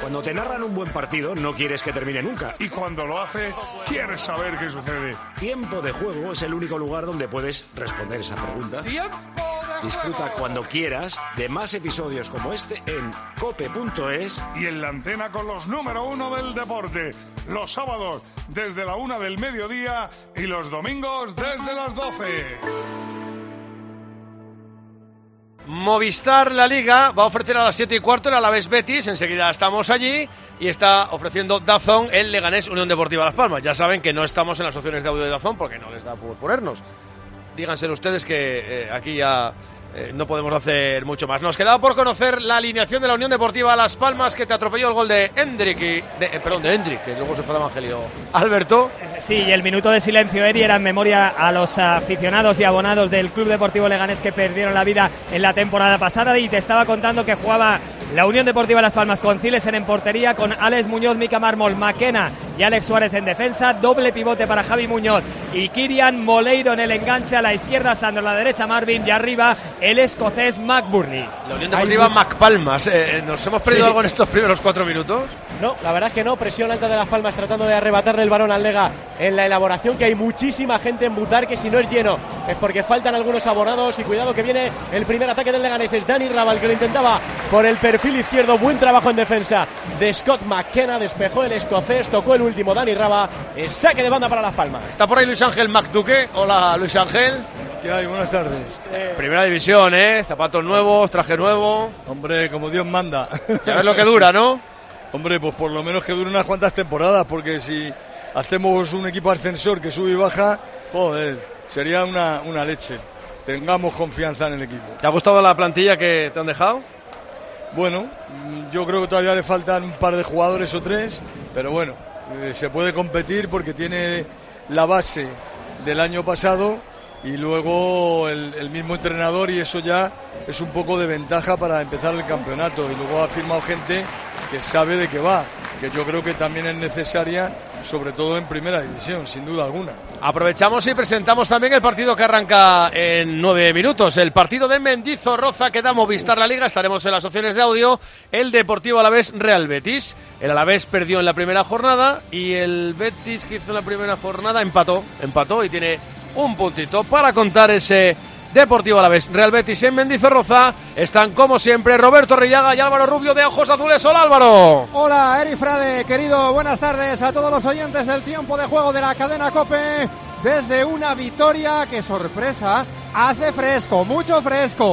Cuando te narran un buen partido, no quieres que termine nunca. Y cuando lo hace, quieres saber qué sucede. Tiempo de Juego es el único lugar donde puedes responder esa pregunta. Disfruta cuando quieras de más episodios como este en cope.es y en la antena con los número 1 del deporte. Los sábados desde la 1 del mediodía y los domingos desde las 12. Movistar La Liga va a ofrecer a las 7:15 el Alavés Betis, enseguida estamos allí, y está ofreciendo DAZN el Leganés Unión Deportiva Las Palmas. Ya saben que no estamos en las opciones de audio de DAZN porque no les da por ponernos. Díganselo ustedes que aquí ya no podemos hacer mucho más. Nos quedaba por conocer la alineación de la Unión Deportiva Las Palmas, que te atropelló el gol de Hendrik, de Hendrik, que luego se fue a Evangelio. Alberto. Sí, y el minuto de silencio, Eri, era en memoria a los aficionados y abonados del Club Deportivo Leganés que perdieron la vida en la temporada pasada, y te estaba contando que jugaba la Unión Deportiva Las Palmas con Cilesen en portería, con Alex Muñoz, Mica Mármol, Maquena y Alex Suárez en defensa, doble pivote para Javi Muñoz y Kirian Moleiro en el enganche, a la izquierda Sandro, a la derecha Marvin y arriba el escocés McBurney. La Unión Deportiva MacPalmas. ¿Nos hemos perdido algo en estos primeros 4 minutos? No, la verdad es que no. Presión alta de Las Palmas tratando de arrebatarle el balón al Lega en la elaboración, que hay muchísima gente en Butar, que si no es lleno es porque faltan algunos abonados. Y cuidado que viene el primer ataque del Leganés, es Dani Rabal, que lo intentaba por el perfil izquierdo. Buen trabajo en defensa de Scott McKenna, despejó el escocés, tocó el último Dani Rabal, saque de banda para Las Palmas. Está por ahí Luis Ángel Macduque. Hola, Luis Ángel. ¿Qué hay? Buenas tardes. Primera división, zapatos nuevos, traje nuevo. Hombre, como Dios manda. Ya ves lo que dura, ¿no? Hombre, pues por lo menos que dure unas cuantas temporadas, porque si hacemos un equipo ascensor que sube y baja, joder, sería una leche. Tengamos confianza en el equipo. ¿Te ha gustado la plantilla que te han dejado? Bueno, yo creo que todavía le faltan un par de jugadores o 3, pero bueno, se puede competir porque tiene la base del año pasado y luego el mismo entrenador, y eso ya es un poco de ventaja para empezar el campeonato. Y luego ha firmado gente que sabe de qué va, que yo creo que también es necesaria, sobre todo en primera división, sin duda alguna. Aprovechamos y presentamos también el partido que arranca en 9 minutos, el partido de Mendizorroza que da Movistar La Liga. Estaremos en las opciones de audio. El Deportivo Alavés Real Betis. El Alavés perdió en la primera jornada y el Betis, que hizo en la primera jornada, empató y tiene un puntito para contar ese Deportivo Alavés Real Betis en Mendizorroza. Están como siempre Roberto Rillaga y Álvaro Rubio de Ojos Azules. Hola, Álvaro. Hola, Eri Frade, querido, buenas tardes a todos los oyentes del tiempo de juego de la cadena COPE. Desde una Vitoria que, sorpresa, hace fresco, mucho fresco,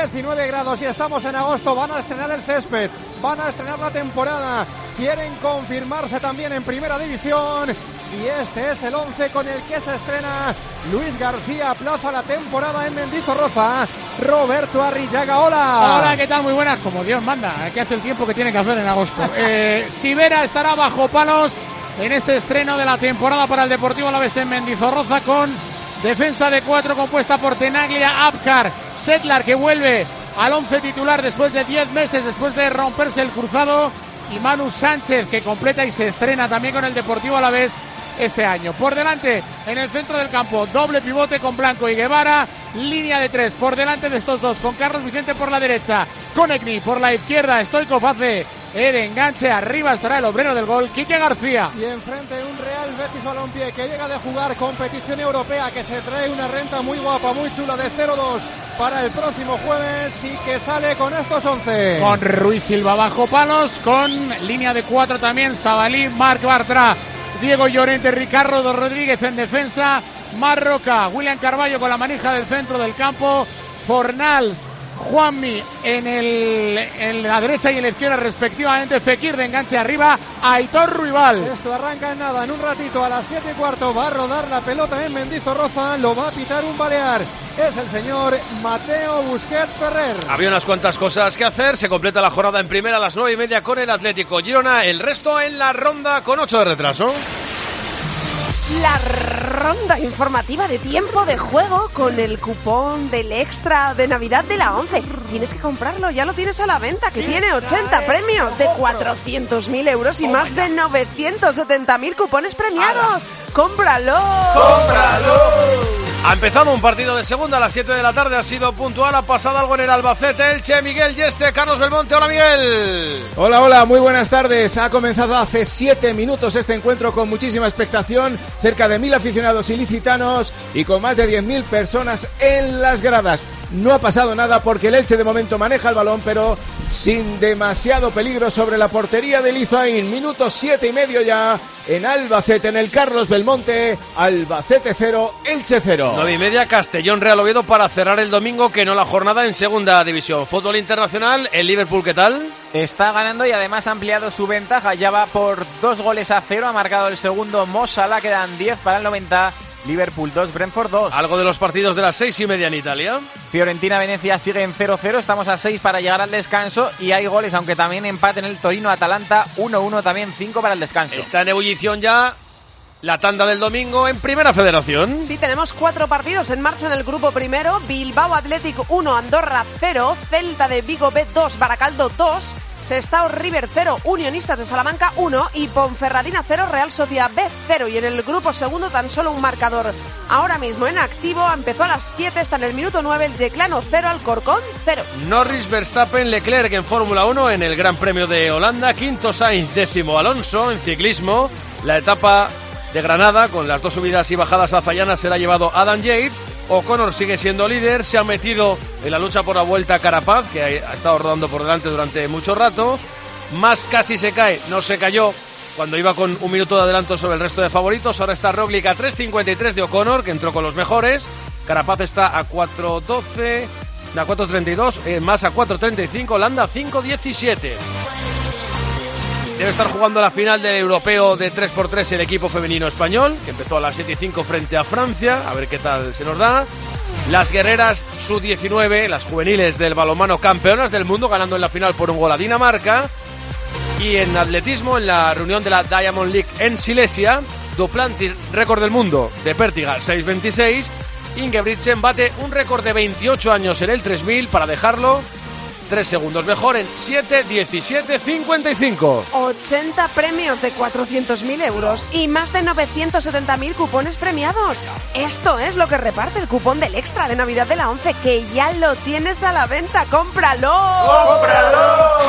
19 grados y estamos en agosto. Van a estrenar el césped, van a estrenar la temporada, quieren confirmarse también en primera división. Y este es el 11 con el que se estrena Luis García. Aplaza la temporada en Mendizorroza. Roberto Arrillaga, hola. Hola, ¿qué tal? Muy buenas. Como Dios manda, que hace el tiempo que tiene que hacer en agosto. Sivera estará bajo palos en este estreno de la temporada para el Deportivo Alavés en Mendizorroza, con defensa de 4 compuesta por Tenaglia, Apcar, Setlar, que vuelve al 11 titular después de 10 meses, después de romperse el cruzado, y Manu Sánchez, que completa y se estrena también con el Deportivo Alavés este año. Por delante, en el centro del campo, doble pivote con Blanco y Guevara, línea de 3 por delante de estos dos, con Carlos Vicente por la derecha, con Ekni por la izquierda. Stoikov hace el enganche, arriba estará el obrero del gol, Quique García. Y enfrente un Real Betis Balompié que llega de jugar competición europea, que se trae una renta muy guapa, muy chula, de 0-2 para el próximo jueves, y que sale con estos 11. Con Ruiz Silva bajo palos, con línea de 4 también, Sabalí, Marc Bartra, Diego Llorente, Ricardo Rodríguez en defensa, Marroca, William Carballo con la manija del centro del campo, Fornals, Juanmi en la derecha y en la izquierda respectivamente, Fekir de enganche arriba, Aitor Ruibal. Esto arranca en nada, en un ratito, a las 7:15 va a rodar la pelota en Mendizorroza, lo va a pitar un balear, es el señor Mateo Busquets Ferrer. Había unas cuantas cosas que hacer, se completa la jornada en primera a las 9:30 con el Atlético Girona, el resto en la ronda con 8 de retraso. La ronda informativa de tiempo de juego con el cupón del extra de Navidad de la 11. Tienes que comprarlo, ya lo tienes a la venta, que tiene 80 premios de 400.000 euros y más de 970.000 cupones premiados. ¡Cómpralo! ¡Cómpralo! Ha empezado un partido de segunda a las 7 de la tarde, ha sido puntual, ha pasado algo en el Albacete, Elche, Miguel Yeste, Carlos Belmonte. Hola, Miguel. Hola, muy buenas tardes. Ha comenzado hace 7 minutos este encuentro con muchísima expectación, cerca de 1.000 aficionados ilicitanos y con más de 10.000 personas en las gradas. No ha pasado nada porque el Elche de momento maneja el balón, pero sin demasiado peligro sobre la portería de Lizoain. Minuto 7:30 ya en Albacete, en el Carlos Belmonte. Albacete 0, Elche 0. 9:30, Castellón Real Oviedo para cerrar el domingo, que no la jornada en segunda división. Fútbol internacional, el Liverpool, ¿qué tal? Está ganando y además ha ampliado su ventaja. Ya va por 2-0. Ha marcado el segundo Mo Salah. Quedan 10 para el 90. Liverpool 2, Brentford 2. Algo de los partidos de las 6:30 en Italia. Fiorentina-Venecia sigue en 0-0. Estamos a 6 para llegar al descanso y hay goles, aunque también empate en el Torino-Atalanta 1-1, también 5 para el descanso. Está en ebullición ya la tanda del domingo en Primera Federación. Sí, tenemos 4 partidos en marcha en el grupo primero. Bilbao Athletic 1, Andorra 0, Celta de Vigo B 2, Baracaldo 2, Sestao River 0, Unionistas de Salamanca 1 y Ponferradina 0, Real Sociedad B 0. Y en el grupo segundo tan solo un marcador. Ahora mismo en activo, empezó a las 7, está en el minuto 9, el Yeclano 0, Alcorcón 0. Norris, Verstappen, Leclerc en Fórmula 1 en el Gran Premio de Holanda. Quinto Sainz, 10º Alonso en ciclismo. La etapa de Granada, con las 2 subidas y bajadas azayanas, se la ha llevado Adam Yates. O'Connor sigue siendo líder, se ha metido en la lucha por la vuelta Carapaz, que ha estado rodando por delante durante mucho rato. Más casi se cae, no se cayó cuando iba con 1 minuto de adelanto sobre el resto de favoritos. Ahora está Roglic a 3.53 de O'Connor, que entró con los mejores. Carapaz está a 4.12, a 4.32, más a 4.35, Landa a 5.17. Debe estar jugando la final del europeo de 3x3 el equipo femenino español, que empezó a las 7:05 frente a Francia. A ver qué tal se nos da. Las guerreras sub-19, las juveniles del balonmano, campeonas del mundo, ganando en la final por 1 gol a Dinamarca. Y en atletismo, en la reunión de la Diamond League en Silesia, Duplantis, récord del mundo de pértiga, 6.26. Ingebrigtsen bate un récord de 28 años en el 3000 para dejarlo 3 segundos mejor en 7:17:55. 80 premios de 400.000 euros y más de 970.000 cupones premiados. Esto es lo que reparte el cupón del Extra de Navidad de la 11, que ya lo tienes a la venta. ¡Cómpralo! ¡Cómpralo!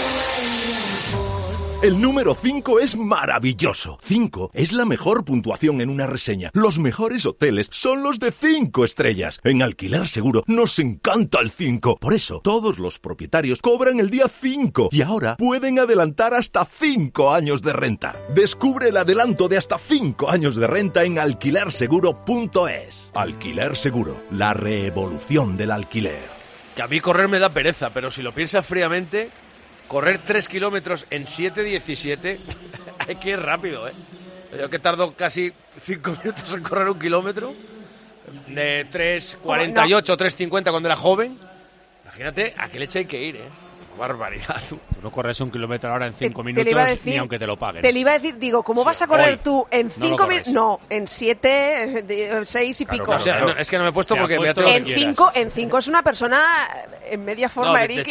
El número 5 es maravilloso. 5 es la mejor puntuación en una reseña. Los mejores hoteles son los de 5 estrellas. En Alquiler Seguro nos encanta el 5. Por eso, todos los propietarios cobran el día 5 y ahora pueden adelantar hasta 5 años de renta. Descubre el adelanto de hasta 5 años de renta en alquilerseguro.es. Alquiler Seguro, la revolución del alquiler. Que a mí correr me da pereza, pero si lo piensas fríamente, correr 3 kilómetros en 7:17 hay que ir rápido, ¿eh? Yo que tardo casi 5 minutos en correr 1 kilómetro, de 3:48, 3:50 cuando era joven. Imagínate a qué leche hay que ir, ¿eh? Barbaridad, tú. Tú no corres 1 kilómetro ahora en 5 minutos ni aunque te lo paguen. Te lo iba a decir, digo, ¿cómo vas a correr tú en 5 minutos? No, en 7, 6 y pico. Claro. O sea, no, es que no me he puesto porque me en 5 es una persona en media forma, no, Eric.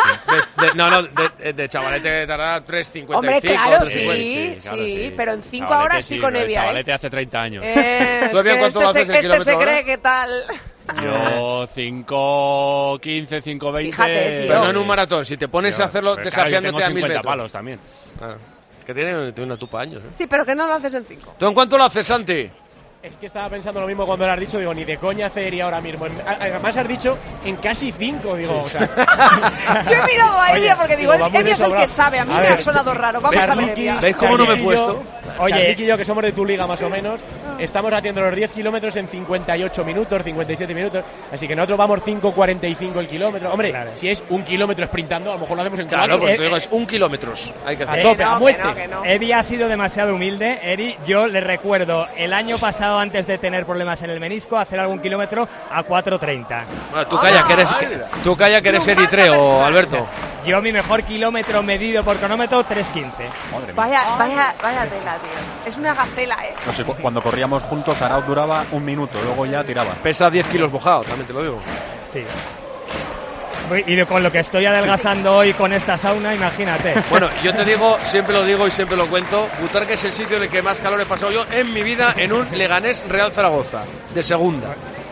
De chavalete tarda 3:55. Hombre, claro, 3:50. sí, pero en 5 ahora estoy con Evia. Chavalete hace 30 años. ¿Todavía cuánto lo haces en kilómetro se cree que tal? Yo 5:15, 5:20. Fíjate, tío. Pero no en un maratón, si te pones a hacerlo desafiándote a 1000 metros. Palos también. Que tiene una tupa años, ¿eh? Sí, pero que no lo haces en 5. ¿Tú en cuánto lo haces, Santi? Es que estaba pensando lo mismo cuando lo has dicho, digo, ni de coña hacería ahora mismo. Además has dicho en casi 5, digo, o sea. Yo he mirado a Evia porque digo, Evia es el que sabe, a mí me ha sonado raro. Vamos a ver, Evia. ¿Veis cómo no me he puesto? Oye, Ricky y yo, que somos de tu liga más o menos, estamos haciendo los 10 kilómetros en 58 minutos, 57 minutos, así que nosotros vamos 5:45 el kilómetro. Hombre, claro, si es 1 kilómetro sprintando, a lo mejor lo hacemos en 4. Claro, pues te digo, es 1 kilómetro. Hay que hacer. A tope, a muerte. Que no. Evia ha sido demasiado humilde, Eri. Yo le recuerdo el año pasado, antes de tener problemas en el menisco, hacer algún kilómetro a 4:30. Bueno, tú calla que eres eritreo, Alberto. Yo mi mejor kilómetro medido por cronómetro, 3:15. Vaya tela, tío. Es una gacela, ¿eh? No sé, cuando corríamos juntos, Arauz duraba 1 minuto, luego ya tiraba. Pesa 10 kilos mojado, también te lo digo. Sí. Y con lo que estoy adelgazando hoy con esta sauna, imagínate. Bueno, yo te digo, siempre lo digo y siempre lo cuento, Butarque es el sitio en el que más calor he pasado yo en mi vida en un Leganés Real Zaragoza, de segunda.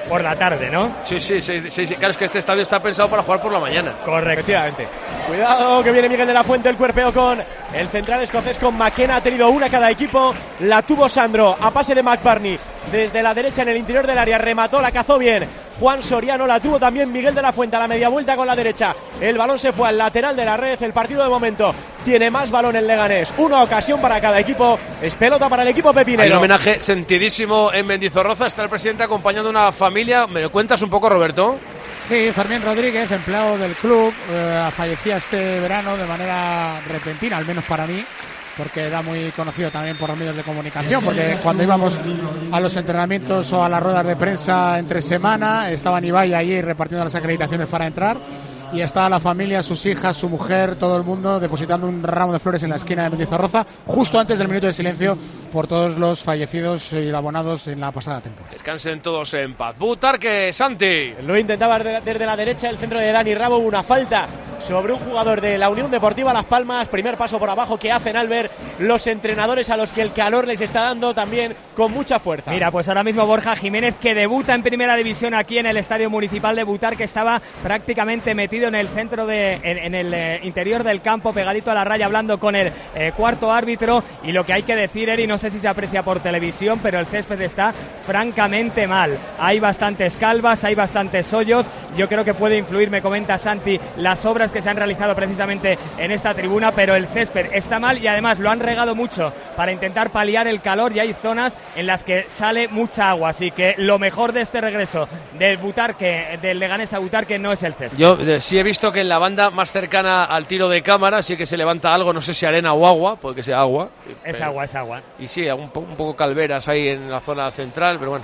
por la tarde, ¿no? Sí, claro, es que este estadio está pensado para jugar por la mañana. Correcto. Efectivamente. Cuidado que viene Miguel de la Fuente, el cuerpeo con el central escocés, con McKenna. Ha tenido una cada equipo, la tuvo Sandro a pase de McBurney desde la derecha en el interior del área, remató, la cazó bien Juan Soriano, la tuvo también Miguel de la Fuente a la media vuelta con la derecha, el balón se fue al lateral de la red. El partido de momento tiene más balón el Leganés, una ocasión para cada equipo, es pelota para el equipo pepinero. Hay un homenaje sentidísimo en Mendizorroza, está el presidente acompañando a una familia. ¿Me lo cuentas un poco, Roberto? Sí, Fermín Rodríguez, empleado del club, fallecía este verano de manera repentina, al menos para mí, porque era muy conocido también por los medios de comunicación, porque cuando íbamos a los entrenamientos o a las ruedas de prensa entre semana, estaban Ibai allí repartiendo las acreditaciones para entrar, y estaba la familia, sus hijas, su mujer, todo el mundo depositando un ramo de flores en la esquina de Mendizorroza, justo antes del minuto de silencio por todos los fallecidos y abonados en la pasada temporada. Descansen todos en paz. Butarque, Santi. Lo intentaba desde la derecha, el centro de Dani Rabo, una falta sobre un jugador de la Unión Deportiva Las Palmas. Primer paso por abajo que hacen Albert, los entrenadores a los que el calor les está dando también con mucha fuerza. Mira, pues ahora mismo Borja Jiménez, que debuta en primera división aquí en el Estadio Municipal de Butarque, estaba prácticamente metido en el centro en el interior del campo, pegadito a la raya, hablando con el cuarto árbitro. Y lo que hay que decir, Eri, no sé si se aprecia por televisión, pero el césped está francamente mal. Hay bastantes calvas, hay bastantes hoyos. Yo creo que puede influir, me comenta Santi, las obras que se han realizado precisamente en esta tribuna, pero el césped está mal y además lo han regado mucho para intentar paliar el calor, y hay zonas en las que sale mucha agua. Así que lo mejor de este regreso del Butarque, del Leganés a Butarque, no es el césped. Yo sí he visto que en la banda más cercana al tiro de cámara sí que se levanta algo, no sé si arena o agua, puede que sea agua. Es agua, es agua. Y sí, un poco calveras ahí en la zona central, pero bueno.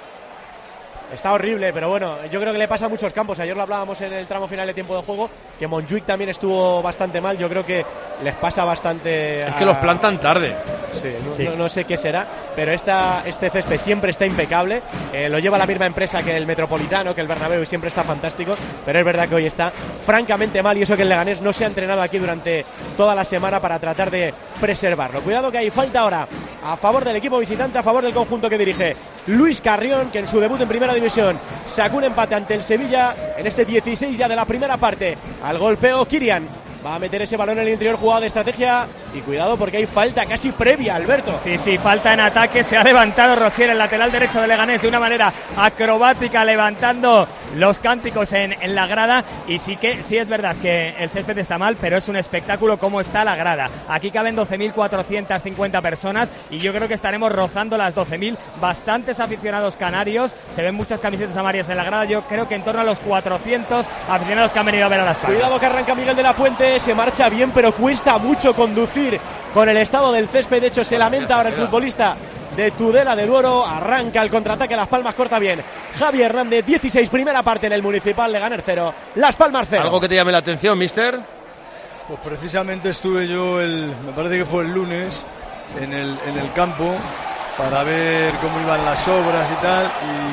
Está horrible, pero bueno, yo creo que le pasa a muchos campos. Ayer lo hablábamos en el tramo final de tiempo de juego, que Montjuic también estuvo bastante mal. Yo creo que les pasa bastante. Es que los plantan tarde. Sí, no sé qué será, pero este césped siempre está impecable. Lo lleva la misma empresa que el Metropolitano, que el Bernabéu, y siempre está fantástico. Pero es verdad que hoy está francamente mal, y eso que el Leganés no se ha entrenado aquí durante toda la semana para tratar de preservarlo. Cuidado que hay falta ahora a favor del equipo visitante, a favor del conjunto que dirige Luis Carrión, que en su debut en primera división sacó un empate ante el Sevilla en este 16 ya de la primera parte. Al golpeo Kirian va a meter ese balón en el interior, jugada de estrategia, y cuidado porque hay falta casi previa, Alberto. Sí, falta en ataque. Se ha levantado Rosier, el lateral derecho de Leganés, de una manera acrobática, levantando los cánticos en la grada. Y sí es verdad que el césped está mal, pero es un espectáculo cómo está la grada. Aquí caben 12.450 personas y yo creo que estaremos rozando las 12.000. Bastantes aficionados canarios, se ven muchas camisetas amarillas en la grada. Yo creo que en torno a los 400 aficionados que han venido a ver a Las Palmas. Cuidado que arranca Miguel de la Fuente, se marcha bien, pero cuesta mucho conducir con el estado del césped. De hecho, se lamenta ahora el futbolista de Tudela de Duero. Arranca el contraataque, Las Palmas corta bien. Javi Hernández, 16, primera parte en el Municipal, Leganés 0, Las Palmas 0. ¿Algo que te llame la atención, mister? Pues precisamente estuve yo me parece que fue el lunes en el campo para ver cómo iban las obras y tal,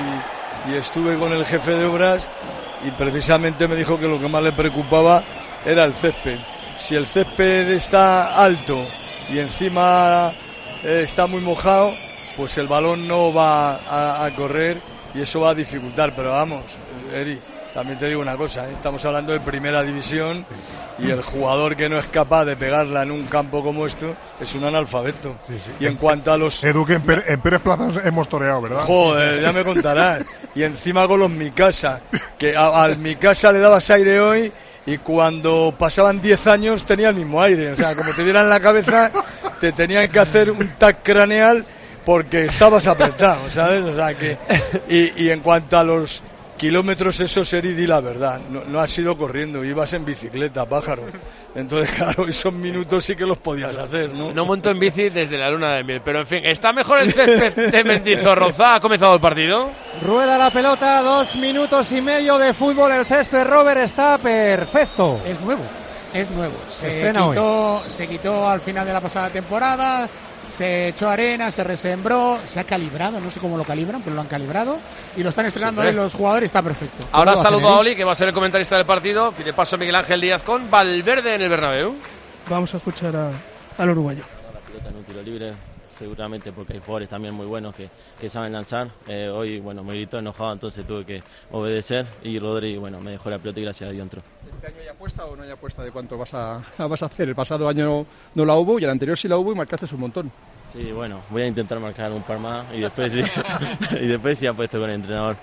y estuve con el jefe de obras, y precisamente me dijo que lo que más le preocupaba era el césped. Si el césped está alto y encima está muy mojado, pues el balón no va a correr y eso va a dificultar. Pero vamos, Eri, también te digo una cosa, estamos hablando de primera división y el jugador que no es capaz de pegarla en un campo como esto es un analfabeto. Sí. Y en cuanto a los... Edu, que en Pérez Plaza hemos toreado, ¿verdad? Joder, ya me contarás. Y encima con los Mikasa, que al Mikasa le dabas aire hoy y cuando pasaban 10 años tenía el mismo aire. O sea, como te dieran la cabeza, te tenían que hacer un tac craneal porque estabas apretado, ¿sabes? O sea que... Y en cuanto a los kilómetros, eso Eri, di la verdad, no has ido corriendo, ibas en bicicleta, pájaro. Entonces, claro, esos minutos sí que los podías hacer, ¿no? No monto en bici desde la luna de miel, pero en fin, está mejor el césped de Mendizorroza. ¿Ha comenzado el partido? Rueda la pelota, 2 minutos y medio de fútbol. El césped, Robert, está perfecto. Es nuevo. Se quitó al final de la pasada temporada, se echó arena, se resembró, se ha calibrado, no sé cómo lo calibran, pero lo han calibrado y lo están estrenando ahí los jugadores, está perfecto. Ahora saludo a Oli, que va a ser el comentarista del partido, pide paso a Miguel Ángel Díaz con Valverde en el Bernabéu. Vamos a escuchar al uruguayo. La pelota en un tiro libre, seguramente porque hay jugadores también muy buenos que saben lanzar. Hoy, bueno, me gritó enojado, entonces tuve que obedecer y Rodri, bueno, me dejó la pelota y gracias a Dios entró. ¿Este año hay apuesta o no hay apuesta de cuánto vas a hacer? El pasado año no la hubo y el anterior sí la hubo y marcaste un montón. Sí, bueno, voy a intentar marcar un par más y después sí, y después sí apuesto con el entrenador.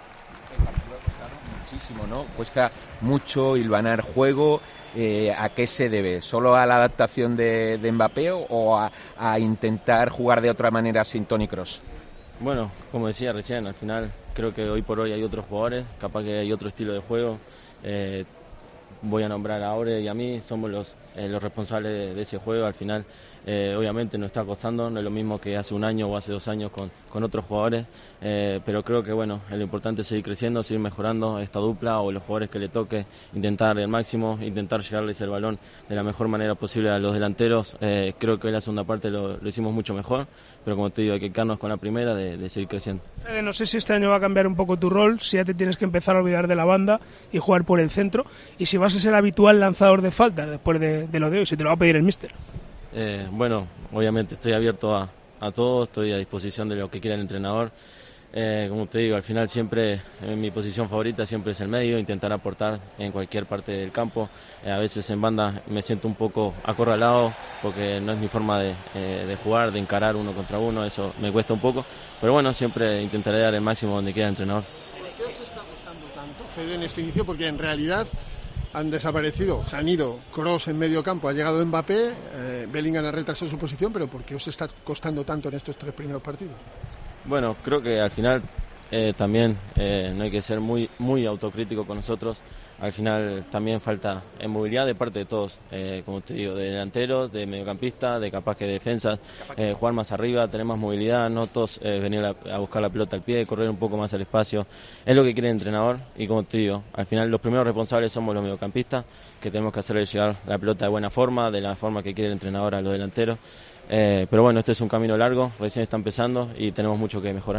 Muchísimo, ¿no? Cuesta mucho hilvanar juego. ¿A qué se debe? ¿Solo a la adaptación de Mbappé o a intentar jugar de otra manera sin Toni Kroos? Bueno, como decía recién, al final creo que hoy por hoy hay otros jugadores, capaz que hay otro estilo de juego. Voy a nombrar a Aure y a mí, somos los responsables de ese juego. Al final, obviamente nos está costando, no es lo mismo que hace un año o hace 2 años con otros jugadores, pero creo que bueno, lo importante es seguir creciendo, seguir mejorando esta dupla o los jugadores que le toque, intentar el máximo, intentar llegarles el balón de la mejor manera posible a los delanteros. Creo que hoy la segunda parte lo hicimos mucho mejor, pero como te digo, hay que quedarnos con la primera de seguir creciendo. Fede, no sé si este año va a cambiar un poco tu rol, si ya te tienes que empezar a olvidar de la banda y jugar por el centro, y si vas a ser habitual lanzador de faltas después de lo de hoy, si te lo va a pedir el míster. Bueno, obviamente estoy abierto a todo, estoy a disposición de lo que quiera el entrenador. Como te digo, al final siempre mi posición favorita siempre es el medio, intentar aportar en cualquier parte del campo. A veces en banda me siento un poco acorralado porque no es mi forma de jugar, de encarar uno contra uno, eso me cuesta un poco. Pero bueno, siempre intentaré dar el máximo donde quiera el entrenador. ¿Por qué os está costando tanto, Fede, en este inicio? Porque en realidad han desaparecido, se han ido Kroos en medio campo, ha llegado Mbappé, Bellingham ha retrasado su posición, pero ¿por qué os está costando tanto en estos 3 primeros partidos? Bueno, creo que al final también no hay que ser muy autocrítico con nosotros. Al final también falta movilidad de parte de todos, como te digo, de delanteros, de mediocampistas, de capaz que de defensas, jugar más arriba, tener más movilidad, no todos venir a buscar la pelota al pie, correr un poco más al espacio. Es lo que quiere el entrenador y como te digo, al final los primeros responsables somos los mediocampistas, que tenemos que hacerle llegar la pelota de buena forma, de la forma que quiere el entrenador a los delanteros. Pero bueno, este es un camino largo, recién está empezando y tenemos mucho que mejorar.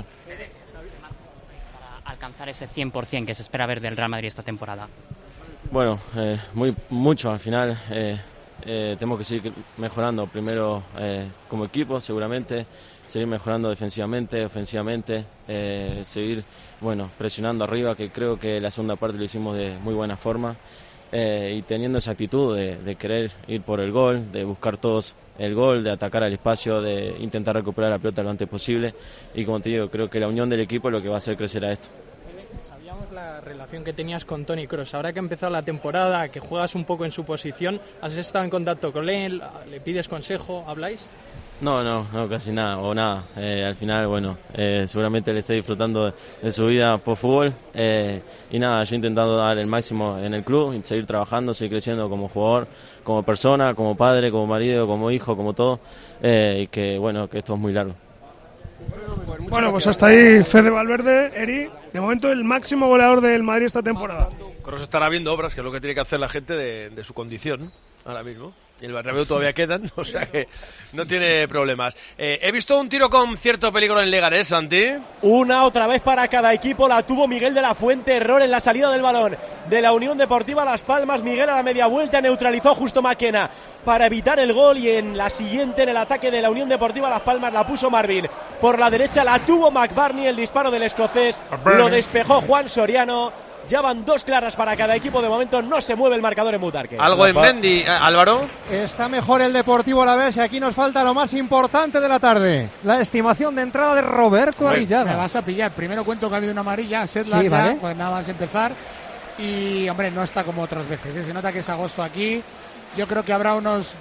Para alcanzar ese 100% que se espera ver del Real Madrid esta temporada. Bueno, mucho al final. Tenemos que seguir mejorando primero como equipo, seguramente, seguir mejorando defensivamente, ofensivamente, seguir presionando arriba, que creo que la segunda parte lo hicimos de muy buena forma. Y teniendo esa actitud de querer ir por el gol, de buscar todos el gol, de atacar al espacio, de intentar recuperar la pelota lo antes posible y como te digo, creo que la unión del equipo es lo que va a hacer crecer a esto. Sabíamos la relación que tenías con Toni Kroos, ahora que ha empezado la temporada, que juegas un poco en su posición, ¿has estado en contacto con él? ¿Le pides consejo? ¿Habláis? No, casi nada, al final, seguramente le esté disfrutando de su vida por fútbol y nada, yo intentando dar el máximo en el club y seguir trabajando, seguir creciendo como jugador, como persona, como padre, como marido, como hijo, como todo, y que esto es muy largo. Bueno, pues hasta ahí Fede Valverde, Eri, de momento el máximo goleador del Madrid esta temporada. Kroos estará viendo obras, que es lo que tiene que hacer la gente de su condición ahora mismo. Y el Bernabéu todavía quedan, o sea que no tiene problemas. He visto un tiro con cierto peligro en Leganés, Santi. Una otra vez para cada equipo, la tuvo Miguel de la Fuente, error en la salida del balón de la Unión Deportiva Las Palmas. Miguel a la media vuelta neutralizó justo Maquena para evitar el gol y en la siguiente, en el ataque de la Unión Deportiva Las Palmas, la puso Marvin por la derecha, la tuvo McBurney, el disparo del escocés, lo despejó Juan Soriano. Ya van 2 claras para cada equipo. De momento no se mueve el marcador en Butarque. Algo en Mendy, Álvaro. Está mejor el Deportivo Alavés y aquí nos falta lo más importante de la tarde. La estimación de entrada de Roberto Arillada. Me vas a pillar. Primero cuento que ha habido una amarilla. Sedla sí, ¿vale? Pues nada más empezar. Y, hombre, no está como otras veces, ¿eh? Se nota que es agosto aquí. Yo creo que habrá unos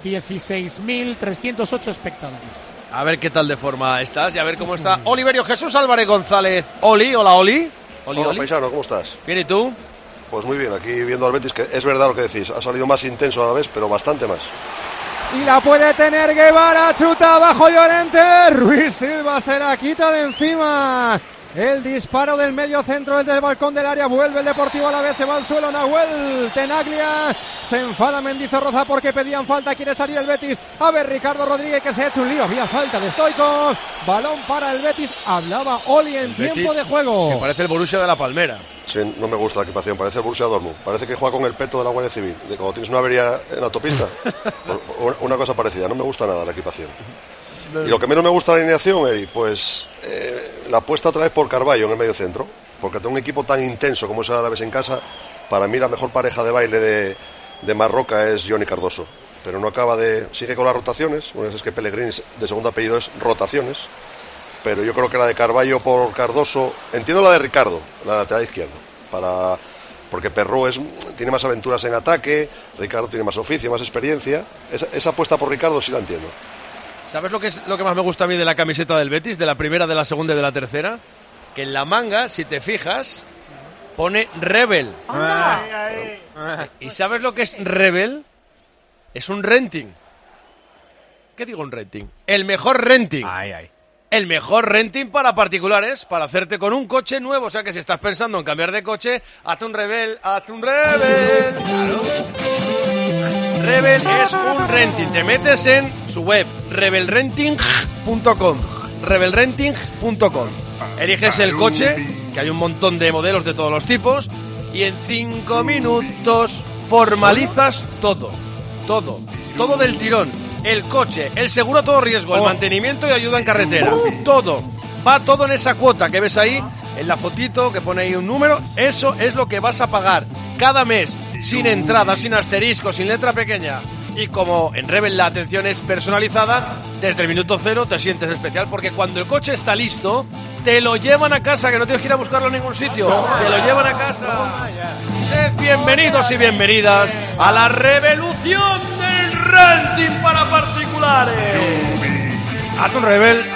16.308 espectadores. A ver qué tal de forma estás y a ver cómo está Oliverio Jesús Álvarez González. Oli, hola Oli. Hola, paisano, ¿cómo estás? Bien, ¿y tú? Pues muy bien, aquí viendo al Betis, que es verdad lo que decís, ha salido más intenso a la vez, pero bastante más. Y la puede tener Guevara, chuta abajo Llorente, Ruiz Silva se la quita de encima. El disparo del medio centro desde el balcón del área, vuelve el Deportivo Alavés, se va al suelo Nahuel Tenaglia, se enfada Mendizorroza porque pedían falta, quiere salir el Betis, a ver Ricardo Rodríguez que se ha hecho un lío, había falta de Stoico, balón para el Betis, hablaba Oli en tiempo Betis, de juego. Que parece el Borussia de la Palmera. Sí, no me gusta la equipación, parece el Borussia Dortmund, parece que juega con el peto de la Guardia Civil, de cuando tienes una avería en la autopista, una cosa parecida, no me gusta nada la equipación. Y lo que menos me gusta de la alineación, Eri, pues la apuesta otra vez por Carballo en el medio centro, porque tengo un equipo tan intenso como es el Alavés en casa. Para mí la mejor pareja de baile de Marroca es Johnny Cardoso, pero no acaba de... sigue con las rotaciones. Bueno, es que Pellegrini de segundo apellido es rotaciones, pero yo creo que la de Carballo por Cardoso, entiendo la de Ricardo, la lateral izquierda, porque Perrou tiene más aventuras en ataque, Ricardo tiene más oficio, más experiencia. Esa apuesta por Ricardo sí la entiendo. ¿Sabes lo que más me gusta a mí de la camiseta del Betis, de la primera, de la segunda y de la tercera? Que en la manga, si te fijas, pone Rebel. ¿Y sabes lo que es Rebel? Es un renting. ¿Qué digo un renting? El mejor renting. El mejor renting para particulares, para hacerte con un coche nuevo. O sea que si estás pensando en cambiar de coche, hazte un Rebel. Claro. Rebel es un renting. Te metes en su web, rebelrenting.com. rebelrenting.com. Eliges el coche, que hay un montón de modelos de todos los tipos, y en 5 minutos formalizas todo del tirón. El coche, el seguro a todo riesgo, el mantenimiento y ayuda en carretera. Todo. Va todo en esa cuota que ves ahí, en la fotito, que pone ahí un número. Eso es lo que vas a pagar cada mes, sin entrada, sin asterisco, sin letra pequeña. Y como en Rebel la atención es personalizada, desde el minuto cero te sientes especial, porque cuando el coche está listo, te lo llevan a casa, que no tienes que ir a buscarlo en ningún sitio. Te lo llevan a casa. Sed bienvenidos y bienvenidas a la revolución del renting para particulares. Hazte un Rebel.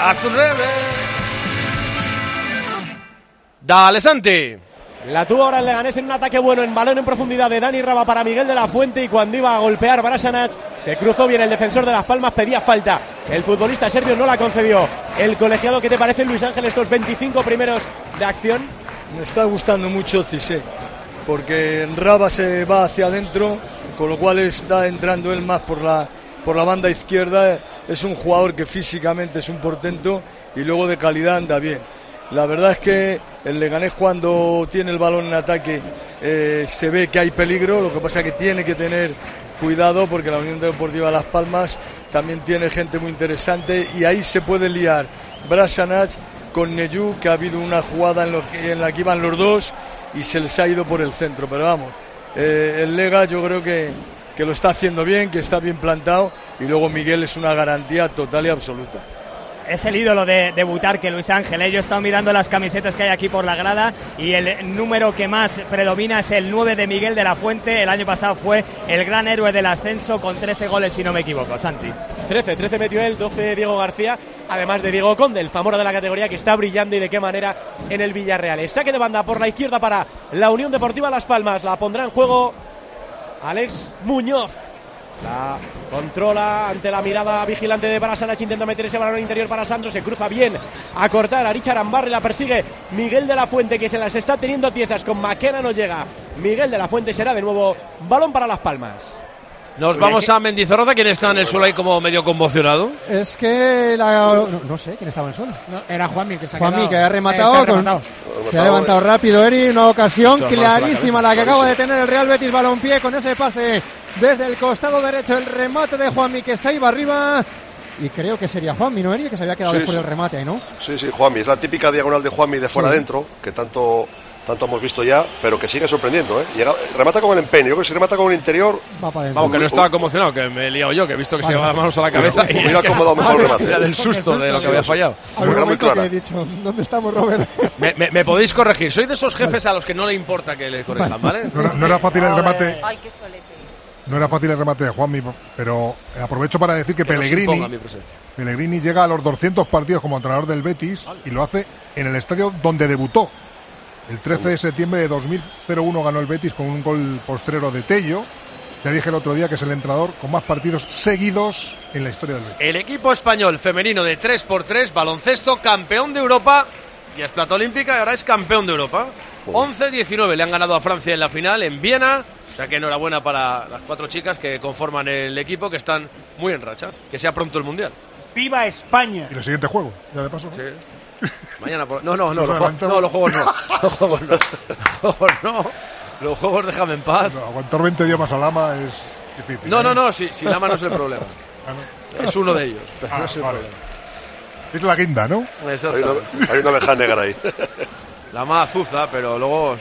Dale, Santi. La tuvo ahora el Leganés en un ataque bueno, en balón en profundidad de Dani Raba para Miguel de la Fuente, y cuando iba a golpear Brasanac se cruzó bien el defensor de Las Palmas, pedía falta. El futbolista serbio no la concedió. El colegiado, ¿qué te parece, Luis Ángel, estos 25 primeros de acción? Me está gustando mucho Cissé, porque Raba se va hacia adentro, con lo cual está entrando él más por la banda izquierda. Es un jugador que físicamente es un portento y luego de calidad anda bien. La verdad es que el Leganés, cuando tiene el balón en ataque, se ve que hay peligro. Lo que pasa es que tiene que tener cuidado, porque la Unión Deportiva Las Palmas también tiene gente muy interesante, y ahí se puede liar Brasanac con Neyu, que ha habido una jugada en la que iban los dos y se les ha ido por el centro. Pero vamos, el Lega yo creo que lo está haciendo bien, que está bien plantado, y luego Miguel es una garantía total y absoluta. Es el ídolo de Butarque, Luis Ángel. Yo he estado mirando las camisetas que hay aquí por la grada, y el número que más predomina es el 9 de Miguel de la Fuente. El año pasado fue el gran héroe del ascenso con 13 goles, si no me equivoco. Santi. 13 metió él, 12 Diego García, además de Diego Conde, el Zamora de la categoría, que está brillando, y de qué manera, en el Villarreal. El saque de banda por la izquierda para la Unión Deportiva Las Palmas. La pondrá en juego Alex Muñoz. La controla ante la mirada vigilante de Brasanac, intenta meter ese balón interior para Sandro, se cruza bien a cortar a Richard Ambarri, la persigue Miguel de la Fuente, que se las está teniendo tiesas, con Maquena no llega. Miguel de la Fuente, será de nuevo balón para Las Palmas. Nos vamos a Mendizorroza. ¿Quién está en el suelo ahí como medio conmocionado? Es que no sé quién estaba en el suelo. No, era Juanmi, que se ha Juanmi, que ha rematado. Se ha levantado rápido, Eri. Una ocasión clarísima la que acaba de tener el Real Betis Balompié, con ese pase desde el costado derecho, el remate de Juanmi, que se iba arriba. Y creo que sería Juanmi, ¿no, Eri? Que se había quedado después del remate, ¿no? Sí, Juanmi. Es la típica diagonal de Juanmi de fuera adentro, que tanto hemos visto ya, pero que sigue sorprendiendo, ¿eh? Remata con el empeño. Yo creo que si remata con el interior... Vamos, que no estaba conmocionado, que me he liado yo, que he visto que se llevaba las manos a la cabeza. Y hubiera acomodado mejor el remate. Era del susto de lo que había fallado. Era muy clara. He dicho, ¿dónde estamos, Robert? Me podéis corregir. Soy de esos jefes a los que no le importa que le corrijan, ¿vale? No era fácil el remate. Ay, qué solete. No era fácil el remate de Juanmi, pero aprovecho para decir que Pellegrini llega a los 200 partidos como entrenador del Betis, y lo hace en el estadio donde debutó. El 13 de septiembre de 2001 ganó el Betis con un gol postrero de Tello. Ya dije el otro día que es el entrenador con más partidos seguidos en la historia del Betis. El equipo español femenino de 3x3, baloncesto, campeón de Europa. Ya es plata olímpica y ahora es campeón de Europa. 11-19 le han ganado a Francia en la final en Viena. O sea que enhorabuena para las 4 chicas que conforman el equipo, que están muy en racha. Que sea pronto el Mundial. ¡Viva España! Y el siguiente juego, ya de paso. Sí. Mañana los juegos no. Los juegos déjame en paz. Aguantar 20 días más a Lama es difícil. No, si Lama no es el problema. Es uno de ellos, pero no es el problema. Es la guinda, ¿no? Hay una oveja negra ahí. La más azuza, pero luego...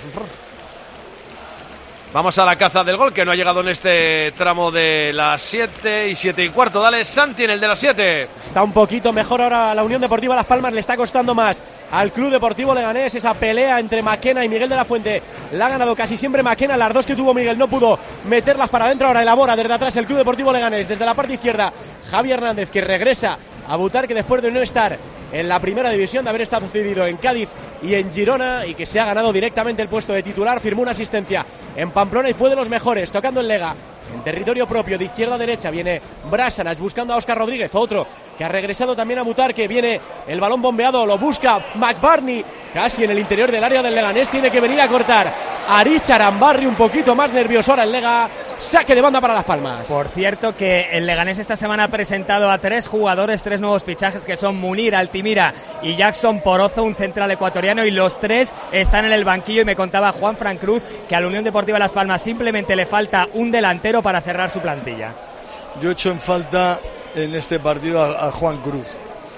Vamos a la caza del gol, que no ha llegado en este tramo de las 7 y 7 y cuarto. Dale, Santi, en el de las 7. Está un poquito mejor ahora la Unión Deportiva Las Palmas, le está costando más al Club Deportivo Leganés. Esa pelea entre Maquena y Miguel de la Fuente la ha ganado casi siempre Maquena. Las dos que tuvo Miguel no pudo meterlas para adentro. Ahora elabora desde atrás el Club Deportivo Leganés. Desde la parte izquierda, Javi Hernández, que regresa a Butarque después de no estar en la primera división, de haber estado cedido en Cádiz y en Girona, y que se ha ganado directamente el puesto de titular. Firmó una asistencia en Pamplona y fue de los mejores, tocando en Lega, en territorio propio, de izquierda a derecha. Viene Brasanac buscando a Óscar Rodríguez, otro que ha regresado también a Butarque. Viene el balón bombeado, lo busca McBurney, casi en el interior del área del Leganés. Tiene que venir a cortar Arich Arambarri, un poquito más nervioso ahora el Lega. Saque de banda para Las Palmas. Por cierto, que el Leganés esta semana ha presentado a 3 jugadores, 3 nuevos fichajes, que son Munir, Altimira y Jackson Porozo, un central ecuatoriano, y los 3 están en el banquillo. Y me contaba Juan Fran Cruz que a la Unión Deportiva Las Palmas simplemente le falta un delantero para cerrar su plantilla. Yo echo en falta en este partido a Juan Cruz,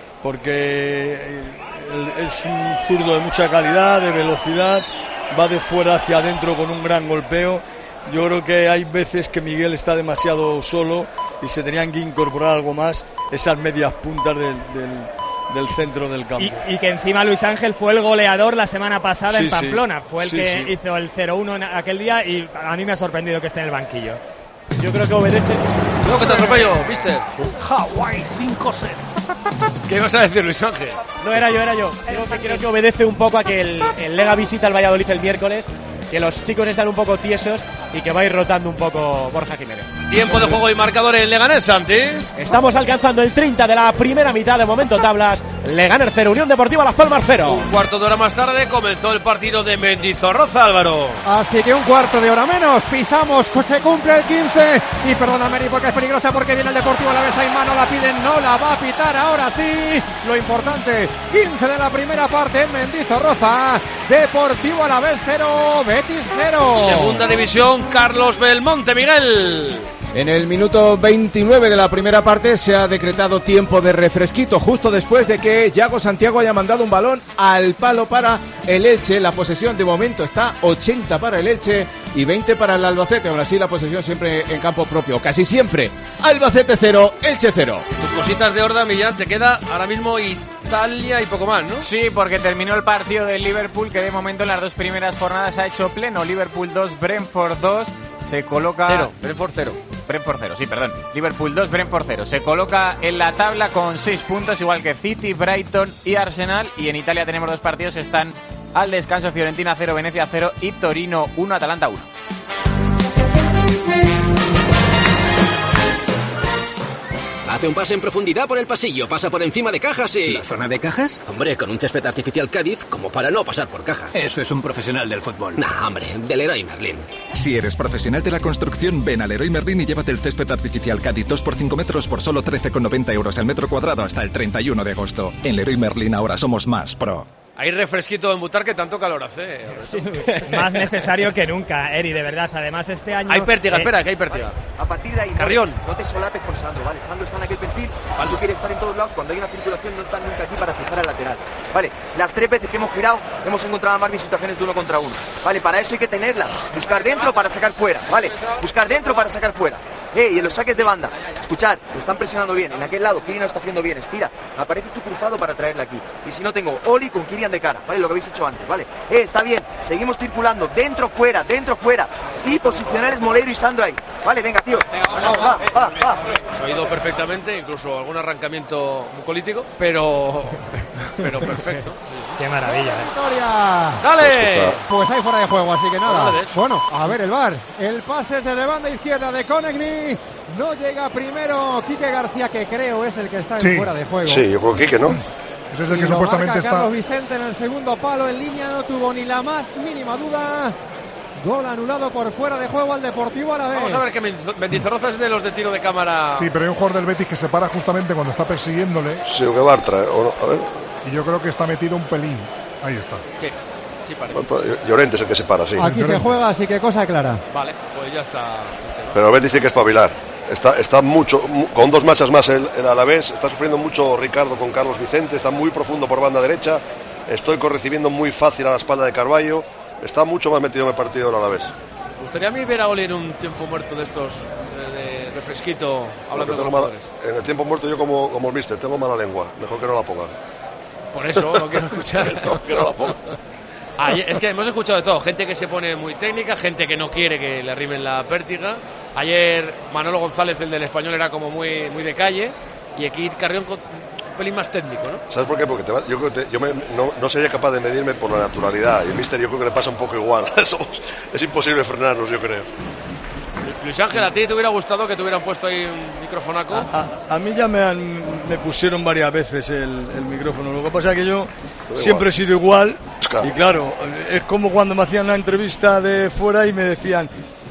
porque es un zurdo de mucha calidad, de velocidad, va de fuera hacia adentro con un gran golpeo. Yo creo que hay veces que Miguel está demasiado solo y se tenían que incorporar algo más esas medias puntas del centro del campo. Y que encima Luis Ángel fue el goleador la semana pasada en Pamplona. Fue el que hizo el 0-1 en aquel día, y a mí me ha sorprendido que esté en el banquillo. Yo creo que obedece. Luego que te atropello, ¿viste? Hawái 5-0. ¿Qué ibas a decir, Luis Ángel? No, era yo. Creo que obedece un poco a que el Lega visita el Valladolid el miércoles, que los chicos están un poco tiesos y que va a ir rotando un poco Borja Jiménez. Tiempo de juego y marcador en Leganés, Santi. Estamos alcanzando el 30 de la primera mitad. De momento tablas, Leganés 0, Unión Deportiva Las Palmas 0. Un cuarto de hora más tarde comenzó el partido de Mendizorroza, Álvaro. Así que un cuarto de hora menos, pisamos, se cumple el 15. Y perdona, Meri, porque es peligrosa, porque viene el Deportivo Alavés, hay mano, la piden, no la va a pitar, ahora sí. Lo importante, 15 de la primera parte en Mendizorroza. Deportivo Alavés 0, Betis 0. Segunda división, Carlos Belmonte, Miguel. En el minuto 29 de la primera parte se ha decretado tiempo de refresquito, justo después de que Yago Santiago haya mandado un balón al palo para el Elche. La posesión de momento está 80 para el Elche y 20 para el Albacete. Aún así la posesión siempre en campo propio, casi siempre. Albacete 0, Elche 0. Tus cositas de Horda, Millán, te queda ahora mismo Italia y poco más, ¿no? Sí, porque terminó el partido del Liverpool, que de momento en las dos primeras jornadas ha hecho pleno. Liverpool 2, Brentford 2. Se coloca... Brentford 0. Brentford 0, sí, perdón. Liverpool 2, Brentford 0. Se coloca en la tabla con 6 puntos, igual que City, Brighton y Arsenal. Y en Italia tenemos 2 partidos que están al descanso. Fiorentina 0, Venecia 0 y Torino 1, Atalanta 1. Hace un pase en profundidad por el pasillo, pasa por encima de cajas y... ¿La zona de cajas? Hombre, con un césped artificial Cádiz, como para no pasar por caja. Eso es un profesional del fútbol. Nah, hombre, del Leroy Merlin. Si eres profesional de la construcción, ven a Leroy Merlin y llévate el césped artificial Cádiz 2 por 5 metros por solo 13,90 euros al metro cuadrado hasta el 31 de agosto. En Leroy Merlin ahora somos más pro. Hay refresquito en Butarque, tanto calor hace. Sí, más necesario que nunca, Eri, de verdad. Además, este año... Hay pértiga, espera, que hay pértiga. Vale. A partir de ahí, Carrión. No te solapes con Sandro, ¿vale? Sandro está en aquel perfil, tú quieres estar en todos lados, cuando hay una circulación no están nunca aquí para fijar al lateral. Vale, las 3 veces que hemos girado, hemos encontrado a Marvin situaciones de 1 contra 1. Vale, para eso hay que tenerla. Buscar dentro para sacar fuera, ¿vale? Buscar dentro para sacar fuera. Y en los saques de banda, escuchad, te están presionando bien. En aquel lado, Kirian lo está haciendo bien, estira. Aparece tu cruzado para traerla aquí. Y si no, tengo Oli con Kirian de cara, ¿vale? Lo que habéis hecho antes, ¿vale? Está bien, seguimos circulando, dentro, fuera. Y posicionar es Moleiro y Sandro ahí. Vale, venga, tío. Va. Se ha oído perfectamente, incluso algún arrancamiento mucolítico, pero perfecto. Qué maravilla, ¡Victoria! ¡Dale! Pues hay fuera de juego, así que nada. Dale. Bueno, a ver el VAR. El pase es desde banda izquierda de Konechny. No llega primero Quique García, que creo es el que está en fuera de juego. Sí, yo creo que Quique, ¿no? Ese es el que supuestamente está. Carlos Vicente en el segundo palo en línea, no tuvo ni la más mínima duda. Gol anulado por fuera de juego al Deportivo Alavés. Vamos a ver que Mendizorroza es de los de tiro de cámara. Sí, pero hay un jugador del Betis que se para justamente cuando está persiguiéndole. Sí, o que Bartra, o no, a ver. Y yo creo que está metido un pelín. Ahí está. Sí, parece. Llorente es el que se para, sí. Aquí se juega, así que cosa clara. Vale, pues ya está. Pero el Betis tiene que espabilar. está mucho, con 2 marchas más el Alavés, está sufriendo mucho Ricardo con Carlos Vicente, está muy profundo por banda derecha, Stoico recibiendo muy fácil a la espalda de Carballo, está mucho más metido en el partido del Alavés. Me gustaría a mí ver a Oli en un tiempo muerto de estos, de refresquito, hablando con los jugadores. En el tiempo muerto yo como el mister, tengo mala lengua, mejor que no la pongan. Por eso no quiero escuchar. No, que no la pongan. Es que hemos escuchado de todo, gente que se pone muy técnica, gente que no quiere que le arrimen la pértiga. Ayer Manolo González, el del Español, era como muy de calle, y aquí Carrión con un pelín más técnico, ¿no? ¿Sabes por qué? Porque yo creo que no sería capaz de medirme por la naturalidad, y el míster yo creo que le pasa un poco igual. Es imposible frenarnos, yo creo. Luis Ángel, ¿a ti te hubiera gustado que te hubieran puesto ahí un microfonaco? A mí ya me pusieron varias veces el micrófono. Lo que pasa es que yo siempre he sido igual. Claro. Y claro, es como cuando me hacían una entrevista de fuera y me decían,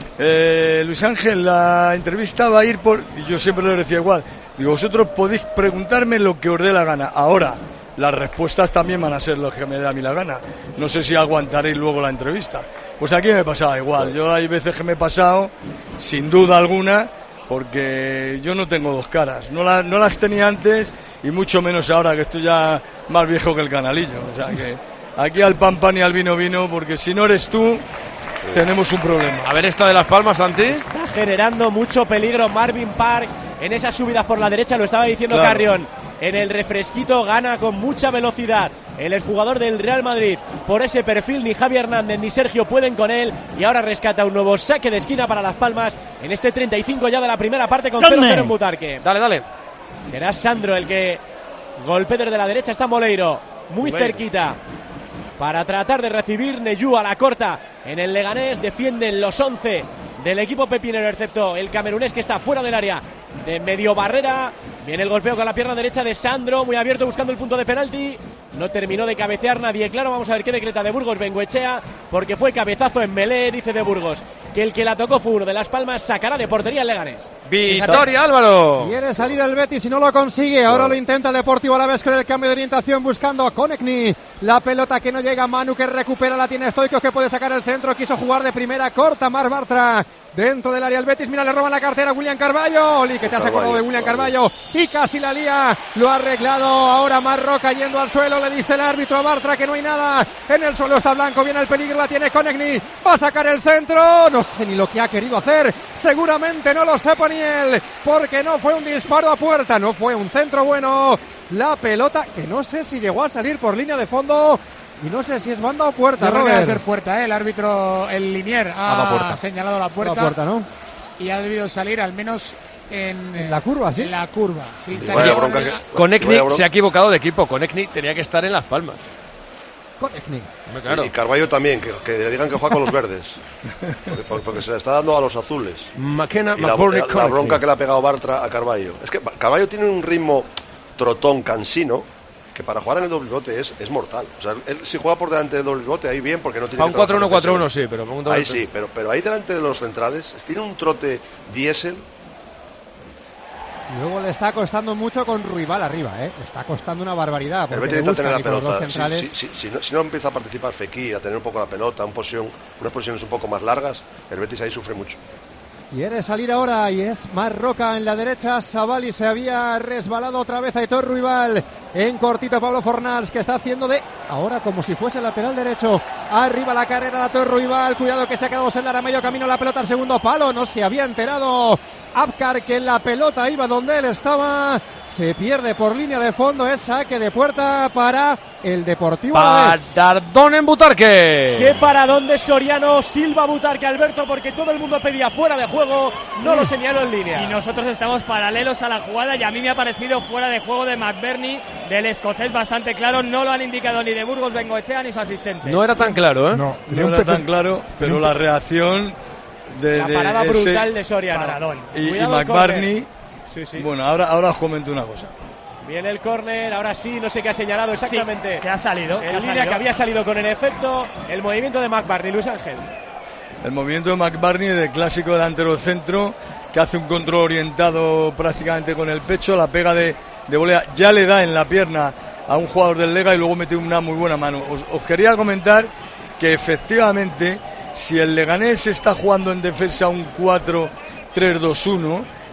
Luis Ángel, la entrevista va a ir por... Y yo siempre les decía igual. Digo, vosotros podéis preguntarme lo que os dé la gana. Ahora, las respuestas también van a ser lo que me dé a mí la gana. No sé si aguantaréis luego la entrevista. Pues aquí me pasaba igual. Yo hay veces que me he pasado, sin duda alguna, porque yo no tengo 2 caras. No las tenía antes y mucho menos ahora, que estoy ya más viejo que el canalillo. O sea que aquí al pan y al vino, porque si no eres tú, tenemos un problema. A ver esta de Las Palmas, Santi. Está generando mucho peligro Marvin Park en esas subidas por la derecha, lo estaba diciendo claro. Carrión. En el refresquito gana con mucha velocidad el exjugador del Real Madrid. Por ese perfil ni Javi Hernández ni Sergio pueden con él. Y ahora rescata un nuevo saque de esquina para Las Palmas en este 35 ya de la primera parte con 0-0 en Butarque. Dale. Será Sandro el que golpee desde la derecha. Está Moleiro muy cerquita para tratar de recibir. Neyú a la corta en el Leganés. Defienden los 11 del equipo pepinero, excepto el camerunés que está fuera del área de medio barrera. Viene el golpeo con la pierna derecha de Sandro, muy abierto buscando el punto de penalti. No terminó de cabecear nadie, claro. Vamos a ver qué decreta de Burgos Bengoechea, porque fue cabezazo en melé, dice de Burgos que el que la tocó fue uno de Las Palmas. Sacará de portería el Leganés. Victoria, Álvaro. Quiere salir el Betis y no lo consigue. Ahora lo intenta el Deportivo Alavés con el cambio de orientación, buscando a Konechny. La pelota que no llega, Manu que recupera, la tiene Stoico que puede sacar el centro. Quiso jugar de primera, corta Mar Bartra. Dentro del área el Betis, mira, le roban la cartera a William Carballo. Oli, que te has acordado de William Carballo. Y casi la lía, lo ha arreglado. Ahora Marroca yendo al suelo, le dice el árbitro a Bartra que no hay nada. En el suelo está Blanco, viene el peligro, la tiene Konechny. Va a sacar el centro. No sé ni lo que ha querido hacer. Seguramente no lo sepa ni él, porque no fue un disparo a puerta, no fue un centro bueno. La pelota, que no sé si llegó a salir por línea de fondo. Y no sé si es banda o puerta, Robert. Debe ser puerta, el árbitro, el Linier, ha señalado la puerta. La puerta, ¿no? Y ha debido salir al menos en la curva, ¿sí? En la curva, sí. Konechny se ha equivocado de equipo. Konechny tenía que estar en Las Palmas. Konechny. Claro. Y Carballo también, que le digan que juega con los verdes. Porque se le está dando a los azules. La bronca que le ha pegado Bartra a Carballo. Es que Carballo tiene un ritmo trotón cansino, que para jugar en el doble pivote es mortal. O sea, él si juega por delante del doble pivote, ahí bien, porque no tiene un 4-1-4-1, sí, pero ahí sí, pero ahí delante de los centrales tiene un trote diésel. Luego le está costando mucho con Ruibal arriba, Le está costando una barbaridad. El Betis intenta tener la pelota. Si no empieza a participar Fekir, a tener un poco la pelota, unas posiciones un poco más largas, el Betis ahí sufre mucho. Quiere salir ahora y es Marroca en la derecha. Savali se había resbalado otra vez. Aitor Ruibal en cortito. Pablo Fornals que está haciendo de ahora como si fuese lateral derecho. Arriba la carrera de Aitor Ruibal. Cuidado que se ha quedado Sendar a medio camino. La pelota al segundo palo. No se había enterado Abkar que la pelota iba donde él estaba. Se pierde por línea de fondo. Es saque de puerta para el Deportivo Alavés. Paradón en Butarque. Qué paradón de Soriano. Silva Butarque, Alberto, porque todo el mundo pedía fuera de juego. No lo señaló en línea. Y nosotros estamos paralelos a la jugada y a mí me ha parecido fuera de juego de McBurney, del escocés, bastante claro. No lo han indicado ni de Burgos Bengoechea ni su asistente. No era tan claro, No era tan claro, pero la reacción la parada brutal de Soriano. Paradón. Y McBurney. Sí. Bueno, ahora os comento una cosa. Viene el córner, ahora sí, no sé qué ha señalado exactamente. Sí, que ha salido. En línea que había salido con el efecto. El movimiento de McBurney, Luis Ángel. El movimiento de McBurney, de clásico delantero centro, que hace un control orientado prácticamente con el pecho, la pega de volea, ya le da en la pierna a un jugador del Lega y luego mete una muy buena mano. Os quería comentar que efectivamente, si el Leganés está jugando en defensa un 4-3-2-1,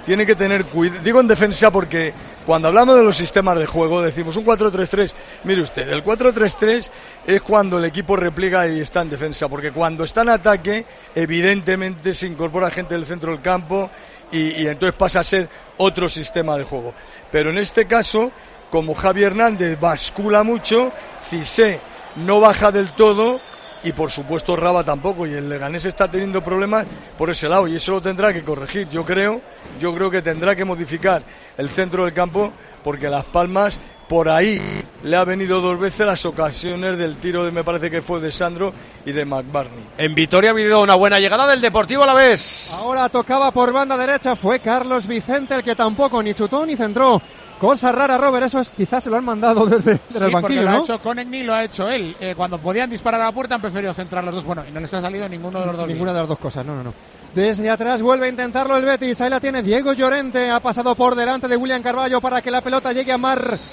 tiene que tener cuidado. Digo en defensa porque cuando hablamos de los sistemas de juego decimos un 4-3-3. Mire usted, el 4-3-3 es cuando el equipo repliega y está en defensa, porque cuando está en ataque evidentemente se incorpora gente del centro del campo y entonces pasa a ser otro sistema de juego. Pero en este caso, como Javi Hernández bascula mucho, Cissé no baja del todo y por supuesto Raba tampoco, y el Leganés está teniendo problemas por ese lado y eso lo tendrá que corregir. Yo creo que tendrá que modificar el centro del campo, porque Las Palmas por ahí le ha venido 2 veces las ocasiones del tiro me parece que fue de Sandro y de McBurney. En Vitoria ha habido una buena llegada del Deportivo Alavés. Ahora tocaba por banda derecha, fue Carlos Vicente el que tampoco ni chutó ni centró. Cosa rara, Robert, eso es, quizás se lo han mandado desde el banquillo, lo ¿no? ha hecho Konechny, lo ha hecho él. Cuando podían disparar a la puerta han preferido centrar los dos. Bueno, y no les ha salido ninguno de los dos. Ninguna de las dos cosas, no. Desde atrás vuelve a intentarlo el Betis, ahí la tiene Diego Llorente, ha pasado por delante de William Carballo para que la pelota llegue a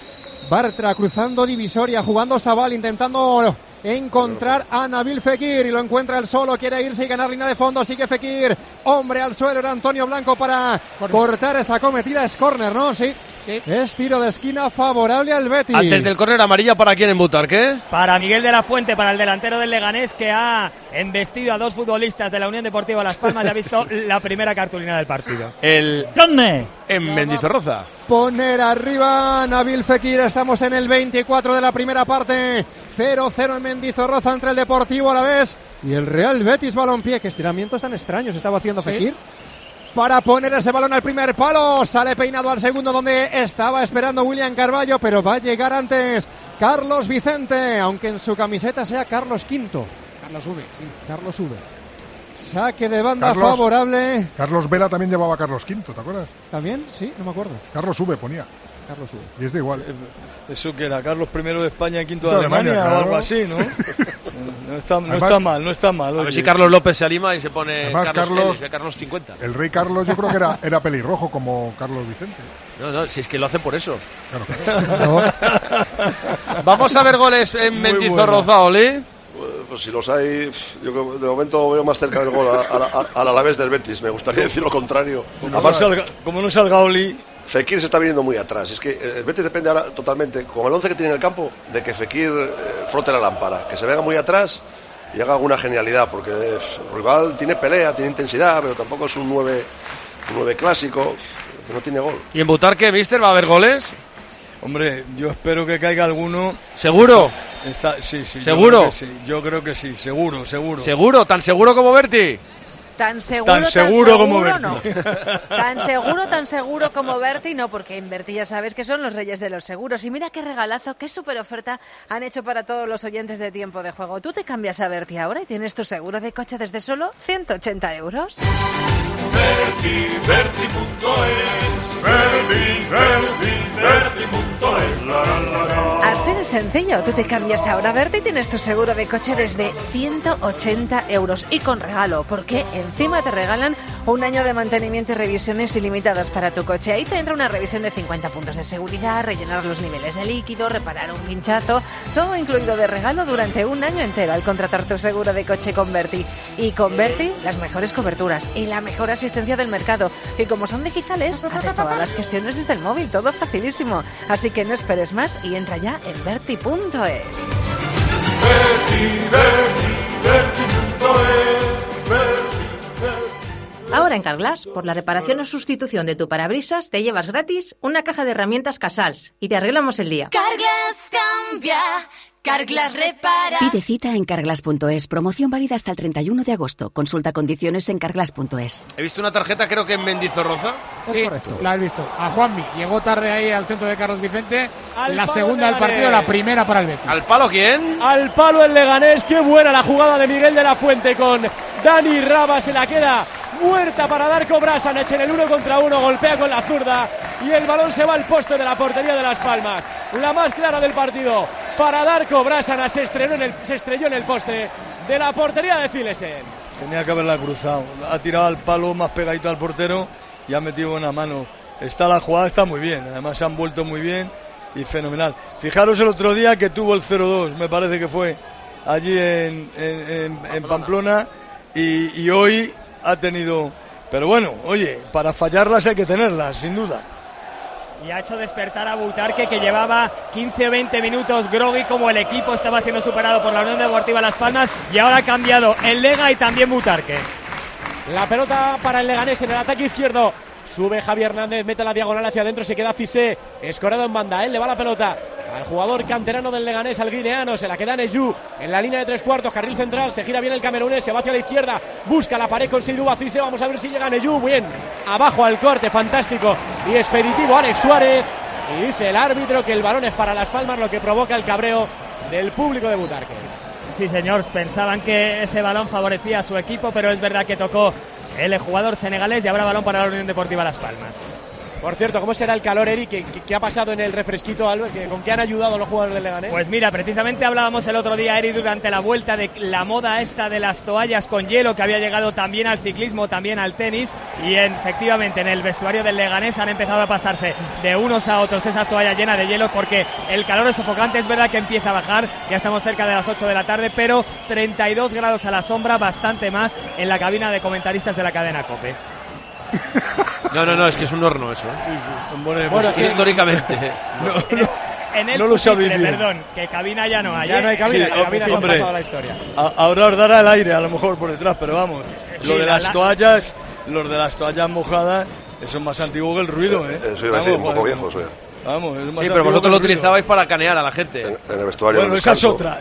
Bartra, cruzando divisoria, jugando Sabal, intentando encontrar a Nabil Fekir y lo encuentra él solo, quiere irse y ganar línea de fondo, sigue Fekir, hombre al suelo, era Antonio Blanco para cortar esa cometida, es córner, ¿no? Sí. Es tiro de esquina favorable al Betis. Antes del córner, amarilla para quién en Butarque. Para Miguel de la Fuente, para el delantero del Leganés, que ha embestido a 2 futbolistas de la Unión Deportiva Las Palmas y ha visto la primera cartulina del partido. ¿Dónde? En Mendizorroza. Poner arriba Nabil Fekir, estamos en el 24 de la primera parte, 0-0 en Mendizorroza entre el Deportivo Alavés y el Real Betis Balompié. Qué estiramientos tan extraños estaba haciendo Fekir para poner ese balón al primer palo, sale peinado al segundo donde estaba esperando William Carballo, pero va a llegar antes Carlos Vicente, aunque en su camiseta sea Carlos V. Carlos V, sí. Carlos V. Saque de banda favorable. Carlos Vela también llevaba a Carlos V, ¿te acuerdas? ¿También? Sí, no me acuerdo. Carlos V ponía. Carlos V. Y es de igual. Eso que era Carlos I de España y V de Alemania, claro. O algo así, ¿no? No está mal. A ver si Carlos López se anima y se pone además, Carlos 50. El rey Carlos yo creo que era pelirrojo como Carlos Vicente. No, si es que lo hace por eso. Claro. Vamos a ver goles en Mendizorroza, Oli. Pues si los hay, yo de momento veo más cerca del gol al Alavés del Betis. Me gustaría decir lo contrario. Como no salga Oli. Fekir se está viniendo muy atrás. Es que el Betis depende ahora totalmente, con el 11 que tiene en el campo, de que Fekir frote la lámpara, que se venga muy atrás y haga alguna genialidad, porque el rival tiene pelea, tiene intensidad, pero tampoco es un 9 clásico, no tiene gol. ¿Y en Butarque, mister, va a haber goles? Hombre, yo espero que caiga alguno. ¿Seguro? Sí. ¿Seguro? Yo creo que sí, seguro. ¿Seguro? ¿Tan seguro como Berti? Tan seguro como Berti. No. Tan seguro como Berti, no, porque en Berti ya sabes que son los reyes de los seguros. Y mira qué regalazo, qué súper oferta han hecho para todos los oyentes de Tiempo de Juego. Tú te cambias a Berti ahora y tienes tu seguro de coche desde solo 180 euros. Así de sencillo, tú te cambias ahora a Berti y tienes tu seguro de coche desde 180 euros y con regalo, porque encima te regalan un año de mantenimiento y revisiones ilimitadas para tu coche. Ahí te entra una revisión de 50 puntos de seguridad, rellenar los niveles de líquido, reparar un pinchazo, todo incluido de regalo durante un año entero al contratar tu seguro de coche con Berti. Y con Berti, las mejores coberturas y la mejor asistencia del mercado. Y como son digitales, haces todas las gestiones desde el móvil, todo facilísimo. Así que no esperes más y entra ya en Berti.es. Ahora en Carglass, por la reparación o sustitución de tu parabrisas, te llevas gratis una caja de herramientas Casals y te arreglamos el día. Carglass cambia, Carglass repara. Pide cita en Carglass.es. Promoción válida hasta el 31 de agosto. Consulta condiciones en Carglass.es. He visto una tarjeta, creo que en Mendizorroza. Sí, la has visto. A Juanmi. Llegó tarde ahí al centro de Carlos Vicente. La segunda del partido, la primera para el Betis. ¿Al palo quién? Al palo el Leganés. Qué buena la jugada de Miguel de la Fuente con Dani Raba. Se la queda muerta para Darko Brasanic en el 1 contra 1. Golpea con la zurda y el balón se va al poste de la portería de Las Palmas. La más clara del partido para Darko Brasanic. Se estrelló en el poste de la portería de Cilesen. Tenía que haberla cruzado. Ha tirado al palo más pegadito al portero y ha metido buena mano. La jugada está muy bien. Además se han vuelto muy bien y fenomenal. Fijaros el otro día que tuvo el 0-2, me parece que fue allí en Pamplona, y hoy ha tenido Pero bueno, oye, para fallarlas hay que tenerlas, sin duda. Y ha hecho despertar a Butarque, que llevaba 15 o 20 minutos groggy, como el equipo estaba siendo superado por la Unión Deportiva Las Palmas, y ahora ha cambiado el Lega y también Butarque. La pelota para el Leganés en el ataque izquierdo. Sube Javi Hernández, mete la diagonal hacia adentro, se queda Cissé, escorado en banda, él le va la pelota al jugador canterano del Leganés, al guineano, se la queda Neyu en la línea de 3/4, carril central, se gira bien el camerunés, se va hacia la izquierda, busca la pared con Seydou Cissé, vamos a ver si llega Neyu, bien, abajo al corte, fantástico y expeditivo Alex Suárez, y dice el árbitro que el balón es para Las Palmas, lo que provoca el cabreo del público de Butarque. Sí, señor, pensaban que ese balón favorecía a su equipo, pero es verdad que tocó el jugador senegalés y habrá balón para la Unión Deportiva Las Palmas. Por cierto, ¿cómo será el calor, Eric? ¿Qué ha pasado en el refresquito, Albert? ¿Con qué han ayudado los jugadores del Leganés? Pues mira, precisamente hablábamos el otro día, Eric, durante la vuelta de la moda esta de las toallas con hielo, que había llegado también al ciclismo, también al tenis, y efectivamente en el vestuario del Leganés han empezado a pasarse de unos a otros esa toalla llena de hielo, porque el calor es sofocante. Es verdad que empieza a bajar, ya estamos cerca de las 8 de la tarde, pero 32 grados a la sombra, bastante más en la cabina de comentaristas de la cadena COPE. No, es que es un horno eso. Sí. Bueno, históricamente. En el no lo sabéis bien. Perdón, que cabina ya no hay. Ya no hay cabina, sí, la cabina ya ha hombre, pasado la historia. Ahora os dará el aire a lo mejor por detrás, pero vamos. Lo de las toallas, los de las toallas mojadas, eso es más antiguo que el ruido, ¿eh? Eso iba a decir, un poco viejo, eso ya. Vamos, es más sí, pero vosotros lo utilizabais para canear a la gente. En el vestuario. Bueno, esa es otra.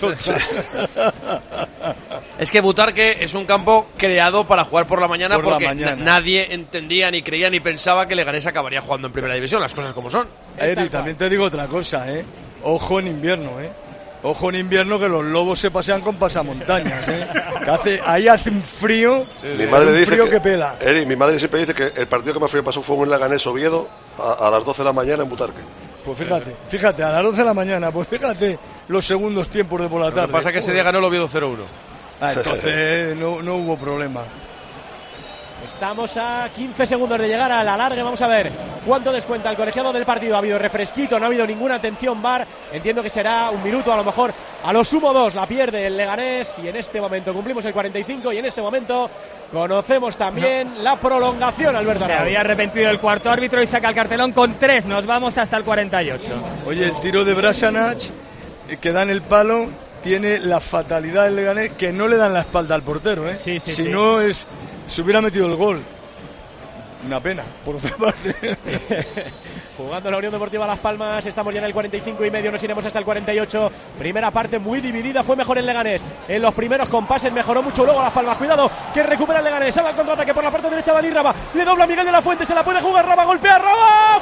Es que Butarque es un campo creado para jugar por la mañana, porque nadie entendía, ni creía, ni pensaba que Leganés acabaría jugando en primera división, las cosas como son. Eri, también te digo otra cosa, ojo en invierno, Ojo en invierno, que los lobos se pasean con pasamontañas, ahí hace un frío, mi madre dice frío que pela. Eri, mi madre siempre dice que el partido que más frío pasó fue un Leganés Oviedo a las 12 de la mañana en Butarque. Pues fíjate, a las 12 de la mañana, pues fíjate los segundos tiempos de por la tarde. Lo que pasa es que ese día ganó el Oviedo 0-1. Entonces no hubo problema. Estamos a 15 segundos de llegar a la larga. Vamos a ver cuánto descuenta el colegiado del partido. Ha habido refresquito, no ha habido ninguna atención VAR. Entiendo que será un minuto, a lo mejor a lo sumo 2. La pierde el Leganés y en este momento cumplimos el 45 y en este momento conocemos también la prolongación, Alberto. Se había arrepentido el cuarto árbitro y saca el cartelón con 3. Nos vamos hasta el 48. Oye, el tiro de Brasanac que da en el palo tiene la fatalidad del Leganés, que no le dan la espalda al portero, Sí, si no se hubiera metido el gol. Una pena, por otra parte. Jugando la Unión Deportiva Las Palmas, estamos ya en el 45 y medio, nos iremos hasta el 48. Primera parte muy dividida, fue mejor el Leganés. En los primeros compases mejoró mucho luego Las Palmas. Cuidado, que recupera el Leganés. Sale al contraataque por la parte derecha, Dani Raba. Le dobla Miguel de la Fuente, se la puede jugar Raba, golpea Raba,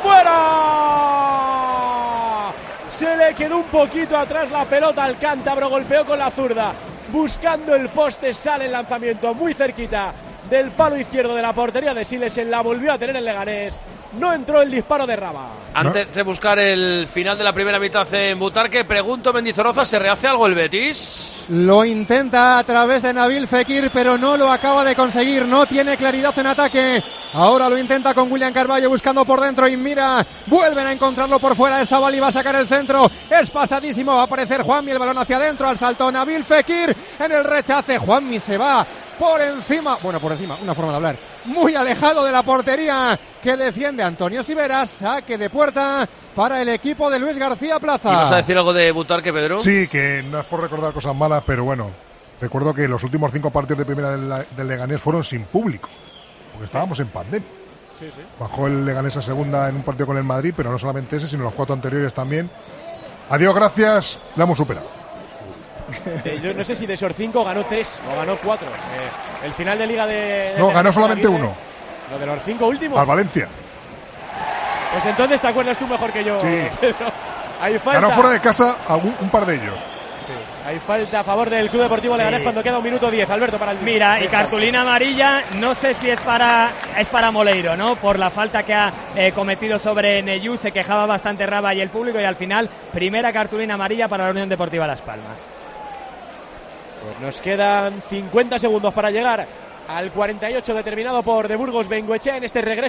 ¡fuera! Se le quedó un poquito atrás la pelota al cántabro, golpeó con la zurda. Buscando el poste, sale el lanzamiento muy cerquita del palo izquierdo de la portería de Silesen, la volvió a tener el Leganés. No entró el disparo de Raba. Antes de buscar el final de la primera mitad en Butarque, pregunto, Mendizorroza, ¿se rehace algo el Betis? Lo intenta a través de Nabil Fekir, pero no lo acaba de conseguir. No tiene claridad en ataque. Ahora lo intenta con William Carballo buscando por dentro y mira, vuelven a encontrarlo por fuera. El Sabali va a sacar el centro. Es pasadísimo, va a aparecer Juanmi, el balón hacia adentro, al salto Nabil Fekir en el rechace. Juanmi se va por encima, una forma de hablar, muy alejado de la portería que defiende Antonio Siveras. Saque de puerta para el equipo de Luis García Plaza. ¿Ibas a decir algo de Butarque, Pedro? Sí, que no es por recordar cosas malas, pero bueno, recuerdo que los últimos 5 partidos de primera del Leganés fueron sin público, porque estábamos en pandemia. Sí. Bajó el Leganés a segunda en un partido con el Madrid, pero no solamente ese, sino los 4 anteriores también. Adiós, gracias, la hemos superado. Yo no sé si de esos 5 ganó 3 o ganó 4. El final de liga de no, ganó solamente 1. Lo de los 5 últimos. Al Valencia. Pues entonces te acuerdas tú mejor que yo. Sí. Hay falta. Ganó fuera de casa un par de ellos. Sí. Hay falta a favor del Club Deportivo Leganés cuando queda 1 minuto 10. Alberto, para el. Mira, y cartulina amarilla, no sé si es para Moleiro, ¿no? Por la falta que ha cometido sobre Neyu, se quejaba bastante Raba y el público, y al final, primera cartulina amarilla para la Unión Deportiva Las Palmas. Pues nos quedan 50 segundos para llegar al 48, determinado por De Burgos Bengoechea en este regreso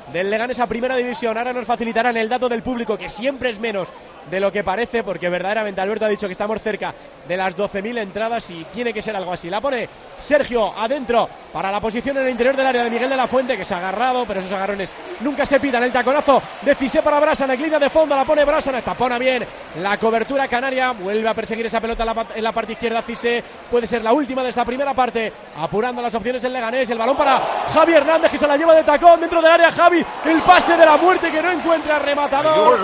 del Leganés a Primera División. Ahora nos facilitarán el dato del público, que siempre es menos de lo que parece, porque verdaderamente Alberto ha dicho que estamos cerca de las 12.000 entradas y tiene que ser algo así. La pone Sergio adentro para la posición en el interior del área de Miguel de la Fuente, que se ha agarrado, pero esos agarrones nunca se pitan. El taconazo de Cissé para Brasana, línea de fondo, la pone Brasana, tapona bien la cobertura canaria, vuelve a perseguir esa pelota en la parte izquierda. Cissé puede ser la última de esta primera parte, apurando las opciones el Leganés. El balón para Javi Hernández, que se la lleva de tacón dentro del área. Javi, el pase de la muerte que no encuentra rematador.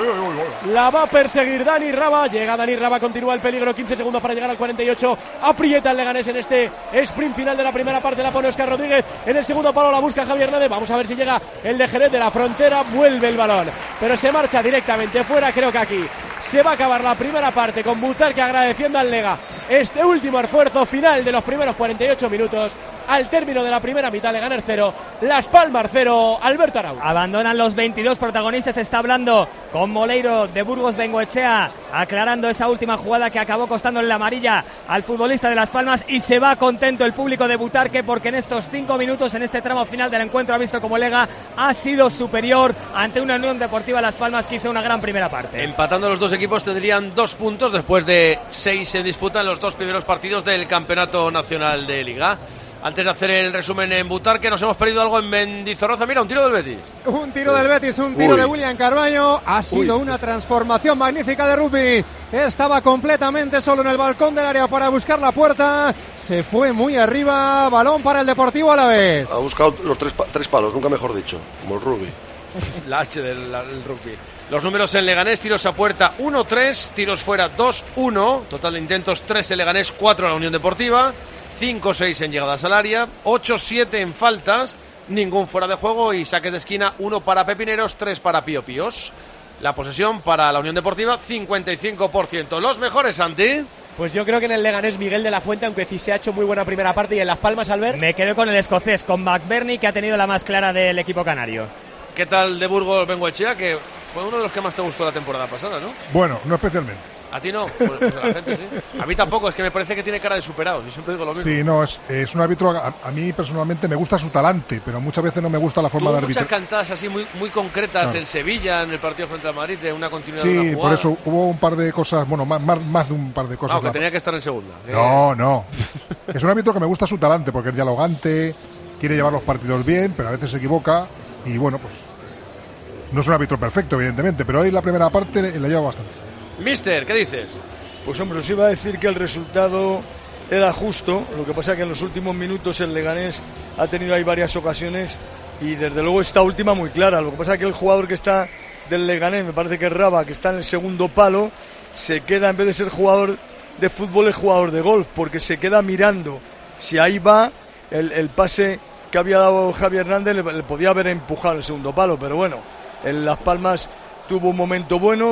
La va a perseguir Dani Raba. Llega Dani Raba, continúa el peligro. 15 segundos para llegar al 48. Aprieta el Leganés en este sprint final de la primera parte. La pone Óscar Rodríguez en el segundo palo. La busca Javi Hernández. Vamos a ver si llega el de Jerez de la Frontera. Vuelve el balón, pero se marcha directamente fuera. Creo que aquí se va a acabar la primera parte con Butarque agradeciendo al Lega este último esfuerzo final de los primeros 48 minutos. Al término de la primera mitad, Leganés 0, Las Palmas 0, Alberto Arau. Abandonan los 22 protagonistas, está hablando con Moleiro de Burgos Bengoechea, aclarando esa última jugada que acabó costándole la amarilla al futbolista de Las Palmas, y se va contento el público de Butarque, porque en estos 5 minutos, en este tramo final del encuentro, ha visto como Lega ha sido superior ante una Unión Deportiva Las Palmas que hizo una gran primera parte. Empatando los dos equipos tendrían 2 puntos después de 6 en disputa en los 2 primeros partidos del Campeonato Nacional de Liga. Antes de hacer el resumen en Butarque, nos hemos perdido algo en Mendizorroza. Mira, un tiro del Betis. Un tiro del Betis, un tiro de William Carballo. Ha sido una transformación magnífica de Rupi. Estaba completamente solo en el balcón del área para buscar la puerta. Se fue muy arriba. Balón para el Deportivo Alavés. Ha buscado los 3 palos, nunca mejor dicho, como el rugby. La H del rugby. Los números en Leganés: tiros a puerta 1-3, tiros fuera 2-1. Total de intentos 3 en Leganés, 4 en la Unión Deportiva. 5-6 en llegadas al área, 8-7 en faltas, ningún fuera de juego y saques de esquina, 1 para Pepineros, 3 para Pío Píos. La posesión para la Unión Deportiva, 55%. ¿Los mejores, Santi? Pues yo creo que en el Leganés Miguel de la Fuente, aunque sí se ha hecho muy buena primera parte, y en Las Palmas, Albert. Me quedo con el escocés, con McBurney, que ha tenido la más clara del equipo canario. ¿Qué tal de Burgos Bengoechea, que fue uno de los que más te gustó la temporada pasada, ¿no? Bueno, no especialmente. ¿A ti no? Pues a la gente sí. A mí tampoco, es que me parece que tiene cara de superado. Yo siempre digo lo mismo. Sí, no, es un árbitro. A mí personalmente me gusta su talante, pero muchas veces no me gusta la forma de arbitrar. Muchas cantadas así muy concretas, claro. En Sevilla, en el partido frente al Madrid, de una continuidad sí, de una jugada. Por eso hubo un par de cosas, bueno, más de un par de cosas. No, que tenía que estar en segunda. No. Es un árbitro que me gusta su talante, porque es dialogante, quiere llevar los partidos bien, pero a veces se equivoca. Y bueno, pues no es un árbitro perfecto, evidentemente, pero hoy la primera parte la lleva bastante. Mister, ¿qué dices? Pues hombre, os iba a decir que el resultado era justo, lo que pasa que en los últimos minutos el Leganés ha tenido ahí varias ocasiones y desde luego esta última muy clara. Lo que pasa que el jugador que está del Leganés, me parece que es Raba, que está en el segundo palo, se queda, en vez de ser jugador de fútbol, es jugador de golf, porque se queda mirando si ahí va el pase que había dado Javi Hernández, le podía haber empujado el segundo palo, pero bueno, en Las Palmas tuvo un momento bueno,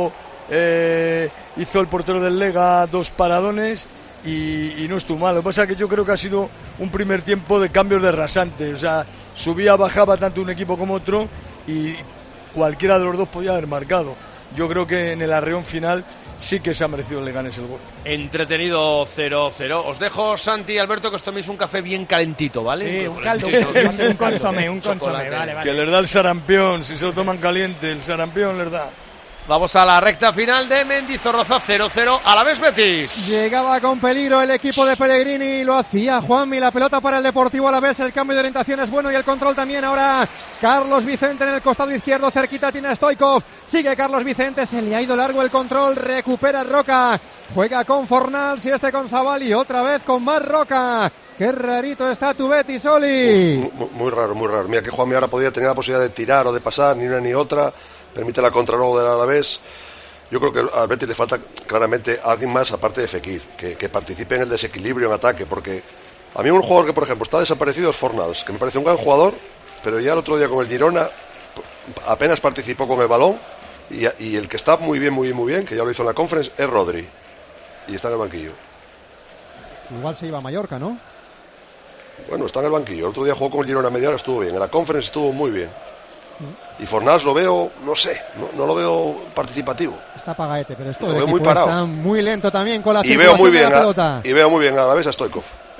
hizo el portero del Lega 2 paradones y no estuvo mal. Lo que pasa es que yo creo que ha sido un primer tiempo de cambios de rasante, o sea, subía, bajaba tanto un equipo como otro y cualquiera de los dos podía haber marcado. Yo creo que en el arreón final sí que se ha merecido el Leganés el gol. Entretenido 0-0. Os dejo, Santi y Alberto, que os toméis un café bien calentito, ¿vale? Sí, un caldo, un consomé, vale. Que les da el sarampión, si se lo toman caliente, el sarampión les da. Vamos a la recta final de Mendizorroza, 0-0, Alavés Betis. Llegaba con peligro el equipo de Pellegrini, lo hacía Juanmi, la pelota para el Deportivo Alavés, el cambio de orientación es bueno y el control también. Ahora Carlos Vicente en el costado izquierdo, cerquita tiene a Stoikov, sigue Carlos Vicente, se le ha ido largo el control, recupera Roca, juega con Fornals y este con Savali, otra vez con más Roca. Qué rarito está tu Betis, Oli. Muy raro, muy raro. Mira que Juanmi ahora podía tener la posibilidad de tirar o de pasar, ni una ni otra. Permite la contra luego del Alavés. Yo creo que al Betis le falta claramente alguien más aparte de Fekir, que participe en el desequilibrio en ataque, porque a mí un jugador que por ejemplo está desaparecido es Fornals, que me parece un gran jugador, pero ya el otro día con el Girona apenas participó con el balón y el que está muy bien, que ya lo hizo en la conference, es Rodri y está en el banquillo. Igual se iba a Mallorca, ¿no? Bueno, está en el banquillo. El otro día jugó con el Girona media hora, estuvo bien, en la conference estuvo muy bien. Y Fornals lo veo, no sé, no lo veo participativo. Está apagaete, pero esto lo veo muy parado. Está muy lento también con la y veo muy bien de la pelota. Y veo muy bien a la vez a Stoikov.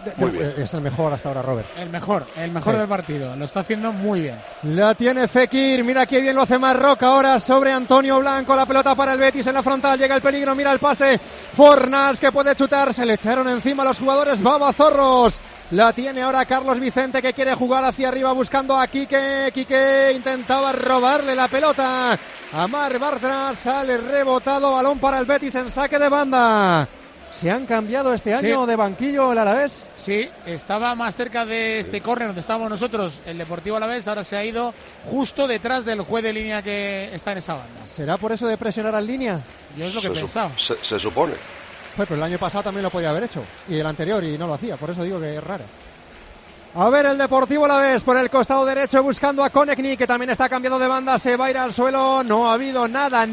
Muy bien. Es el mejor hasta ahora, Robert. El mejor del partido. Lo está haciendo muy bien. La tiene Fekir. Mira qué bien lo hace Marroca ahora sobre Antonio Blanco. La pelota para el Betis en la frontal. Llega el peligro. Mira el pase. Fornals que puede chutar. Se le echaron encima los jugadores babazorros. La tiene ahora Carlos Vicente, que quiere jugar hacia arriba buscando a Quique. Quique intentaba robarle la pelota a Marc Bartra. Sale rebotado. Balón para el Betis en saque de banda. ¿Se han cambiado este año de banquillo el Alavés? Sí, estaba más cerca de este córner donde estábamos nosotros, el Deportivo Alavés. Ahora se ha ido justo detrás del juez de línea que está en esa banda. ¿Será por eso de presionar al línea? Yo es lo que he pensado. Se supone. Pues, pero el año pasado también lo podía haber hecho. Y el anterior, y no lo hacía. Por eso digo que es raro. A ver, el Deportivo Alavés por el costado derecho buscando a Konechny, que también está cambiando de banda. Se va a ir al suelo. No ha habido nada.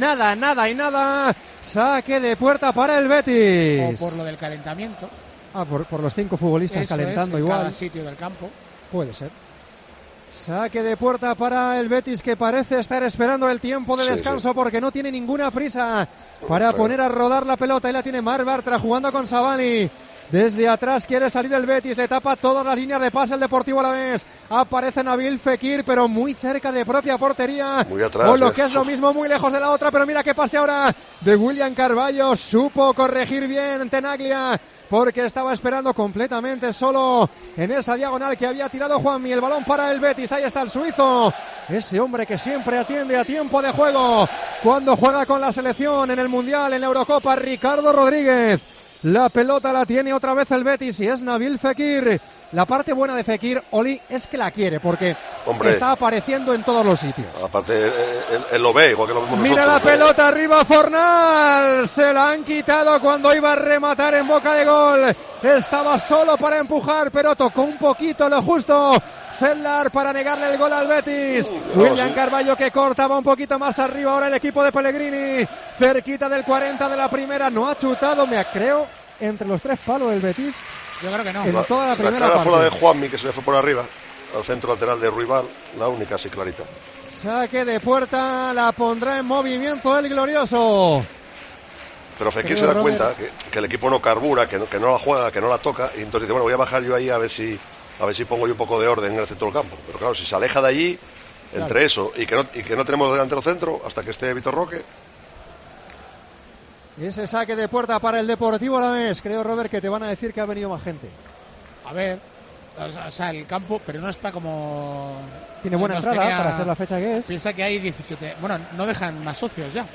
Saque de puerta para el Betis. O por lo del calentamiento. Por los 5 futbolistas eso calentando igual. En cada sitio del campo. Puede ser. Saque de puerta para el Betis, que parece estar esperando el tiempo de descanso porque no tiene ninguna prisa para poner a rodar la pelota. Y la tiene Marc Bartra jugando con Savani. Desde atrás quiere salir el Betis, le tapa todas las líneas de pase el Deportivo Alavés. Aparece Nabil Fekir, pero muy cerca de propia portería. Muy atrás. O lo que es lo mismo, muy lejos de la otra. Pero mira qué pase ahora de William Carvalho. Supo corregir bien Tenaglia, porque estaba esperando completamente solo en esa diagonal que había tirado Juanmi. El balón para el Betis, ahí está el suizo. Ese hombre que siempre atiende a tiempo de juego cuando juega con la selección en el Mundial, en la Eurocopa, Ricardo Rodríguez. La pelota la tiene otra vez el Betis y es Nabil Fekir. La parte buena de Fekir, Oli, es que la quiere porque está apareciendo en todos los sitios. Aparte, él lo ve, igual que lo vemos Mira nosotros. La pelota arriba, Fornal. Se la han quitado cuando iba a rematar en boca de gol. Estaba solo para empujar, pero tocó un poquito lo justo Sellar para negarle el gol al Betis. William Carvalho que cortaba un poquito más arriba ahora el equipo de Pellegrini. Cerquita del 40 de la primera. No ha chutado, creo, entre los 3 palos el Betis. Yo creo que no. En toda la primera clara parte. fue la de Juanmi, que se le fue por arriba al centro lateral de Ruibal, la única así clarita. Saque de puerta, la pondrá en movimiento el glorioso. Pero Fekir se da cuenta que el equipo no carbura, que no la juega, que no la toca, y entonces dice, bueno, voy a bajar yo ahí a ver si pongo yo un poco de orden en el centro del campo. Pero claro, si se aleja de allí, entre eso y que no tenemos delantero centro hasta que esté Vitor Roque. Y ese saque de puerta para el Deportivo Alavés. Creo, Robert, que te van a decir que ha venido más gente. A ver, o sea, el campo, pero no está como... Tiene buena entrada para ser la fecha que es. Piensa que hay 17... Bueno, no dejan más socios ya.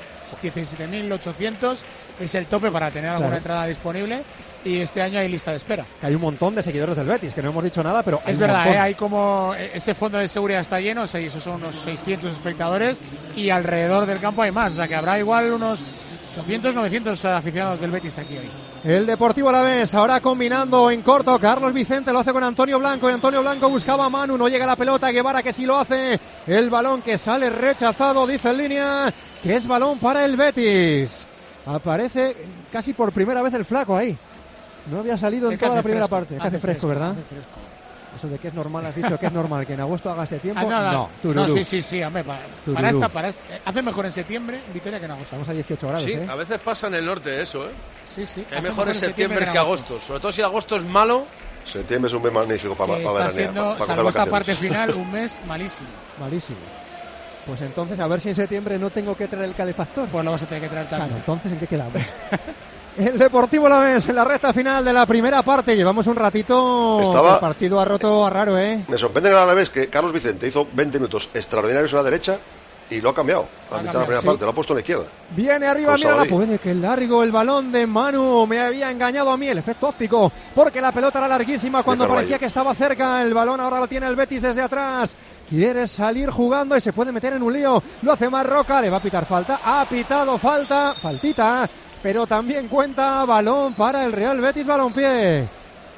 17.800 es el tope para tener alguna entrada disponible. Y este año hay lista de espera. Que hay un montón de seguidores del Betis, que no hemos dicho nada, pero es verdad, hay como... Ese fondo de seguridad está lleno, esos son unos 600 espectadores. Y alrededor del campo hay más, o sea que habrá igual unos 800, 900 aficionados del Betis aquí hoy. El Deportivo Alavés ahora combinando en corto. Carlos Vicente lo hace con Antonio Blanco y Antonio Blanco buscaba a Manu, no llega la pelota. Guevara que sí lo hace. El balón que sale rechazado, dice en línea que es balón para el Betis. Aparece casi por primera vez el flaco ahí. No había salido en toda la primera parte. Hace fresco, ¿verdad? Hace fresco. Eso de que es normal, has dicho que es normal que en agosto haga este tiempo. No, sí, hombre, para esta, hace mejor en septiembre en Vitoria que en agosto. Estamos a 18 grados, Sí, a veces pasa en el norte eso, Sí. Que es mejor en septiembre que agosto. Sobre todo si agosto es malo. Septiembre es un mes magnífico para veranear. Salvo esta parte final, un mes malísimo. Malísimo. Pues entonces, a ver si en septiembre no tengo que traer el calefactor. Pues lo vas a tener que traer también. Claro, entonces, ¿en qué quedamos? El Deportivo Alavés en la recta final de la primera parte. Llevamos un ratito. El partido ha roto a raro, Me sorprende en el Alavés que Carlos Vicente hizo 20 minutos extraordinarios en la derecha y lo ha cambiado. La primera parte, lo ha puesto en la izquierda. Viene arriba, mira la puede, que largo el balón de Manu. Me había engañado a mí el efecto óptico, porque la pelota era larguísima cuando parecía que estaba cerca. El balón ahora lo tiene el Betis desde atrás. Quiere salir jugando y se puede meter en un lío. Lo hace Marroca, le va a pitar falta. Ha pitado faltita. Pero también cuenta balón para el Real Betis Balompié.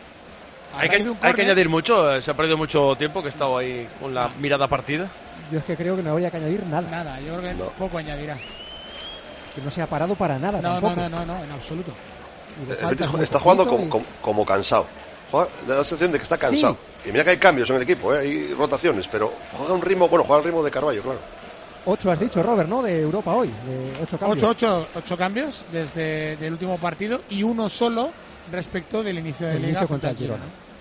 Hay que añadir mucho, se ha perdido mucho tiempo que he estado ahí con la mirada partida. Yo es que creo que no habría que añadir nada. Nada, yo creo que poco añadirá. Que no se ha parado para nada tampoco. No, en absoluto. El Betis está jugando como cansado. Da la sensación de que está cansado. Sí. Y mira que hay cambios en el equipo, hay rotaciones, pero juega al ritmo de Carvalho, claro. 8 has dicho, Robert, ¿no? De Europa hoy, de 8 cambios. 8 cambios desde el último partido y uno solo respecto del inicio de Liga contra el Girona.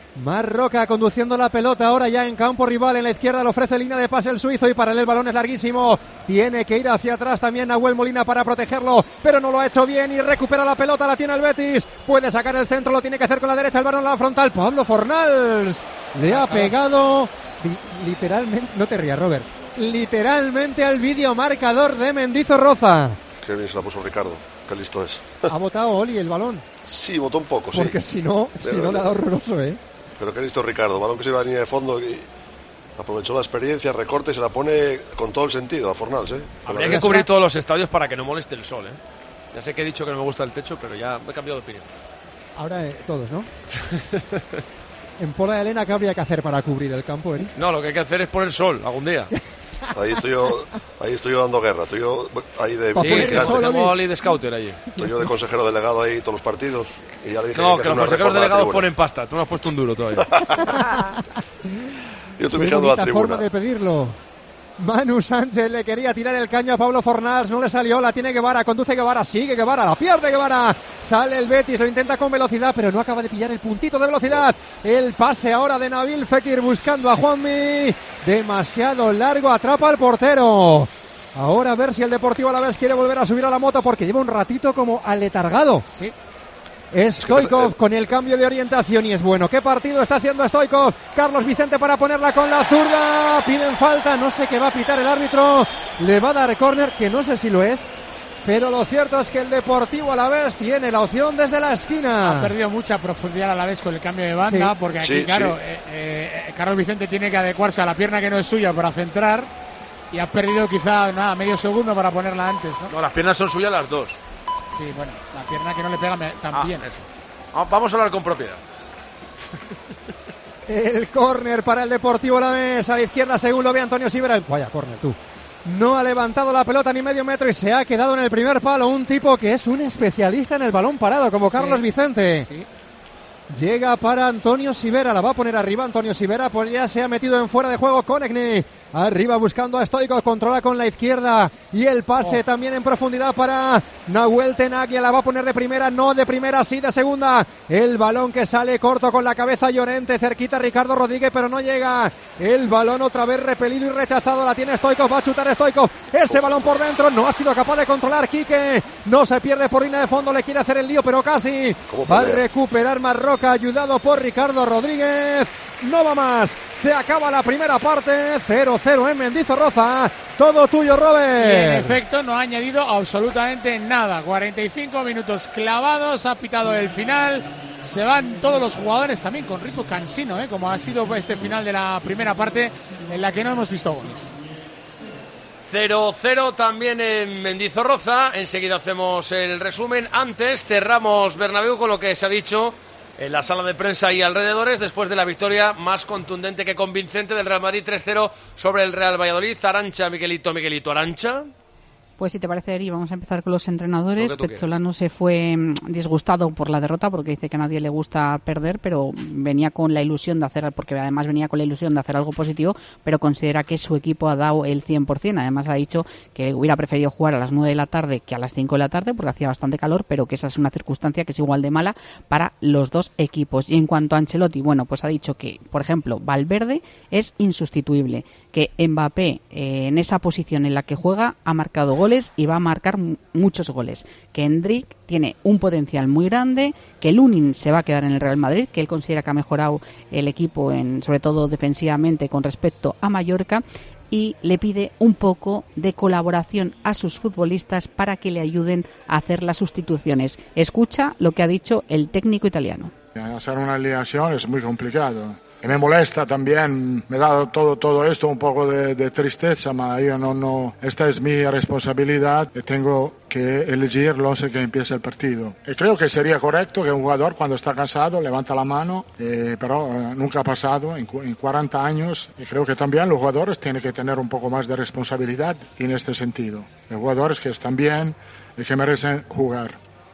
Marroca conduciendo la pelota ahora ya en campo rival. En la izquierda le ofrece línea de pase el suizo y para él el balón es larguísimo. Tiene que ir hacia atrás también Nahuel Molina para protegerlo, pero no lo ha hecho bien y recupera la pelota, la tiene el Betis. Puede sacar el centro, lo tiene que hacer con la derecha, el balón a la frontal. Pablo Fornals le ha pegado literalmente, no te rías, Robert, literalmente al videomarcador de Mendizorroza. Qué bien se la puso Ricardo, qué listo es. Ha botado Oli el balón. Sí, botó un poco, sí. Porque si no le ha dado horroroso, ¿eh? Pero qué listo Ricardo, balón que se iba a línea de fondo y aprovechó la experiencia, recorte y se la pone con todo el sentido a Fornals, ¿eh? Habría que cubrir todos los estadios para que no moleste el sol, ¿eh? Ya sé que he dicho que no me gusta el techo, pero ya he cambiado de opinión. Ahora todos, ¿no? En Pola de Elena, ¿qué habría que hacer para cubrir el campo, Eri? No, lo que hay que hacer es poner sol algún día. Ahí estoy yo dando guerra, estoy yo ahí de... Tengo Oli de scouter allí. Estoy yo de consejero delegado ahí todos los partidos y ya le dije que los consejeros delegados ponen pasta, tú no has puesto un duro todavía. Yo estoy vigilando la tribuna. Forma de pedirlo. Manu Sánchez le quería tirar el caño a Pablo Fornals, no le salió, la tiene Guevara, conduce Guevara, sigue Guevara, la pierde Guevara, sale el Betis, lo intenta con velocidad, pero no acaba de pillar el puntito de velocidad. El pase ahora de Nabil Fekir buscando a Juanmi, demasiado largo, atrapa al portero. Ahora a ver si el Deportivo Alavés quiere volver a subir a la moto porque lleva un ratito como aletargado. Sí. Stoichkov con el cambio de orientación y es bueno. ¿Qué partido está haciendo Stoichkov? Carlos Vicente para ponerla con la zurda. Piden falta, no sé qué va a pitar el árbitro. Le va a dar córner, que no sé si lo es. Pero lo cierto es que el Deportivo Alavés tiene la opción desde la esquina. Ha perdido mucha profundidad Alavés con el cambio de banda, porque aquí, claro, Carlos Vicente tiene que adecuarse a la pierna que no es suya para centrar. Y ha perdido quizá medio segundo para ponerla antes, ¿no? No, las piernas son suyas las dos. Sí, bueno, la pierna que no le pega también. Vamos a hablar con propiedad. El córner para el Deportivo Alavés. A la izquierda, según lo ve Antonio Sivera. Vaya córner, tú. No ha levantado la pelota ni medio metro y se ha quedado en el primer palo. Un tipo que es un especialista en el balón parado, como Carlos Vicente. Sí. Llega para Antonio Sivera, la va a poner arriba Antonio Sivera, pues ya se ha metido en fuera de juego Konechny. Arriba buscando a Stoichkov, controla con la izquierda y el pase también en profundidad para Nahuel Tenaglia, la va a poner de primera, no de primera, sí de segunda. El balón que sale corto con la cabeza Llorente, cerquita Ricardo Rodríguez, pero no llega. El balón otra vez repelido y rechazado, la tiene Stoichkov, va a chutar Stoichkov. Ese balón por dentro, no ha sido capaz de controlar Quique, no se pierde por línea de fondo, le quiere hacer el lío, pero casi. Va a recuperar Marroca, ayudado por Ricardo Rodríguez. No va más, se acaba la primera parte, 0-0 en Mendizorroza, todo tuyo, Robert. Y en efecto no ha añadido absolutamente nada, 45 minutos clavados, ha pitado el final, se van todos los jugadores también con ritmo cansino, como ha sido este final de la primera parte en la que no hemos visto goles. 0-0 también en Mendizorroza, enseguida hacemos el resumen, antes cerramos Bernabéu con lo que se ha dicho en la sala de prensa y alrededores después de la victoria más contundente que convincente del Real Madrid 3-0 sobre el Real Valladolid. Arantxa, Miguelito, Arantxa. Pues si te parece, Eri, vamos a empezar con los entrenadores. Pezzolano se fue disgustado por la derrota porque dice que a nadie le gusta perder, pero venía con la ilusión de hacer, porque además venía con la ilusión de hacer algo positivo, pero considera que su equipo ha dado el 100%. Además ha dicho que hubiera preferido jugar a las 9 de la tarde que a las 5 de la tarde porque hacía bastante calor, pero que esa es una circunstancia que es igual de mala para los dos equipos. Y en cuanto a Ancelotti, bueno, pues ha dicho que, por ejemplo, Valverde es insustituible, que Mbappé en esa posición en la que juega ha marcado goles y va a marcar muchos goles, que Endrick tiene un potencial muy grande, que Lunin se va a quedar en el Real Madrid, que él considera que ha mejorado el equipo, sobre todo defensivamente con respecto a Mallorca, y le pide un poco de colaboración a sus futbolistas para que le ayuden a hacer las sustituciones. Escucha lo que ha dicho el técnico italiano. Hacer una alineación es muy complicado. Y me molesta también, me da todo esto un poco de tristeza, pero yo no, esta es mi responsabilidad y tengo que elegir el 11 que empieza el partido. Y creo que sería correcto que un jugador cuando está cansado levanta la mano, pero nunca ha pasado en 40 años y creo que también los jugadores tienen que tener un poco más de responsabilidad en este sentido. Los jugadores que están bien y que merecen jugar.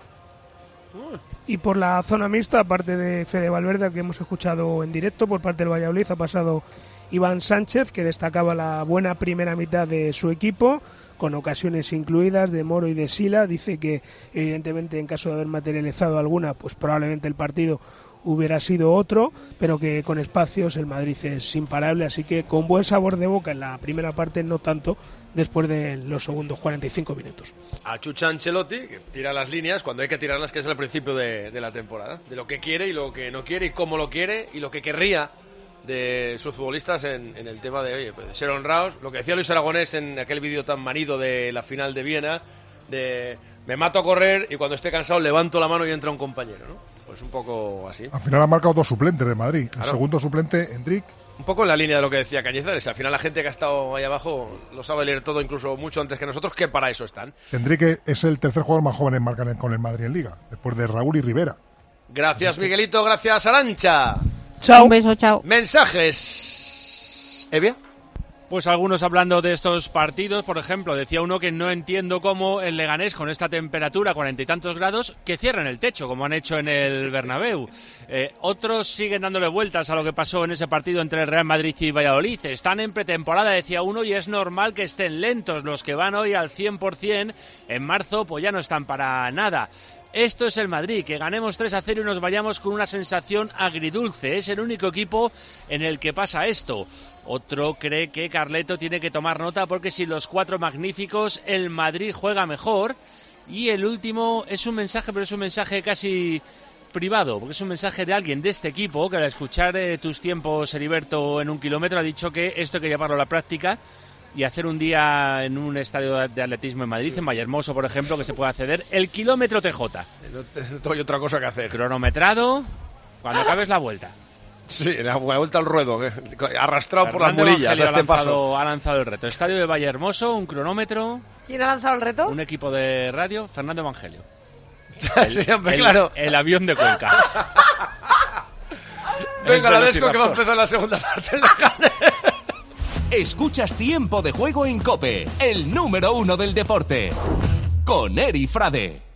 Y por la zona mixta, aparte de Fede Valverde, que hemos escuchado en directo por parte del Valladolid, ha pasado Iván Sánchez, que destacaba la buena primera mitad de su equipo, con ocasiones incluidas de Moro y de Sila. Dice que, evidentemente, en caso de haber materializado alguna, pues probablemente el partido hubiera sido otro, pero que con espacios el Madrid es imparable, así que con buen sabor de boca en la primera parte, no tanto después de los segundos 45 minutos. A Chucha Ancelotti, que tira las líneas cuando hay que tirarlas, que es al principio de la temporada, de lo que quiere y lo que no quiere y cómo lo quiere y lo que querría de sus futbolistas en el tema de, oye, pues, ser honrados. Lo que decía Luis Aragonés en aquel vídeo tan manido de la final de Viena, de me mato a correr y cuando esté cansado levanto la mano y entra un compañero, ¿no? Pues un poco así. Al final han marcado dos suplentes de Madrid. Claro. El segundo suplente, Hendrik. Un poco en la línea de lo que decía Cañizares. Al final la gente que ha estado ahí abajo lo sabe leer todo, incluso mucho antes que nosotros, que para eso están. Hendrik es el tercer jugador más joven en marcar con el Madrid en Liga, después de Raúl y Rivera. Gracias, Miguelito. Gracias, Arantxa. Chao. Un beso, chao. Mensajes. ¿Evia? Pues algunos hablando de estos partidos, por ejemplo, decía uno que no entiendo cómo el Leganés, con esta temperatura, 40 y tantos grados, que cierran el techo, como han hecho en el Bernabéu. Otros siguen dándole vueltas a lo que pasó en ese partido entre el Real Madrid y Valladolid. Están en pretemporada, decía uno, y es normal que estén lentos. Los que van hoy al 100%, en marzo, pues ya no están para nada. Esto es el Madrid, que ganemos 3-0 y nos vayamos con una sensación agridulce. Es el único equipo en el que pasa esto. Otro cree que Carleto tiene que tomar nota porque sin los cuatro magníficos el Madrid juega mejor. Y el último es un mensaje, pero es un mensaje casi privado, porque es un mensaje de alguien de este equipo que al escuchar tus tiempos, Heriberto, en 1 kilómetro, ha dicho que esto hay que llevarlo a la práctica y hacer un día en un estadio de atletismo en Madrid, en Vallehermoso, por ejemplo, que se pueda acceder el kilómetro TJ. No hay otra cosa que hacer. Cronometrado cuando acabes la vuelta. Sí, la vuelta al ruedo, arrastrado por las Fernando murillas. Evangelio ha lanzado el reto. Estadio de Vallehermoso, un cronómetro. ¿Quién ha lanzado el reto? Un equipo de radio, Fernando Evangelio. Sí, hombre, claro. El avión de Cuenca. Venga, la Desco, que va a empezar la segunda parte. Escuchas Tiempo de Juego en COPE, el número 1 del deporte. Con Eri Frade.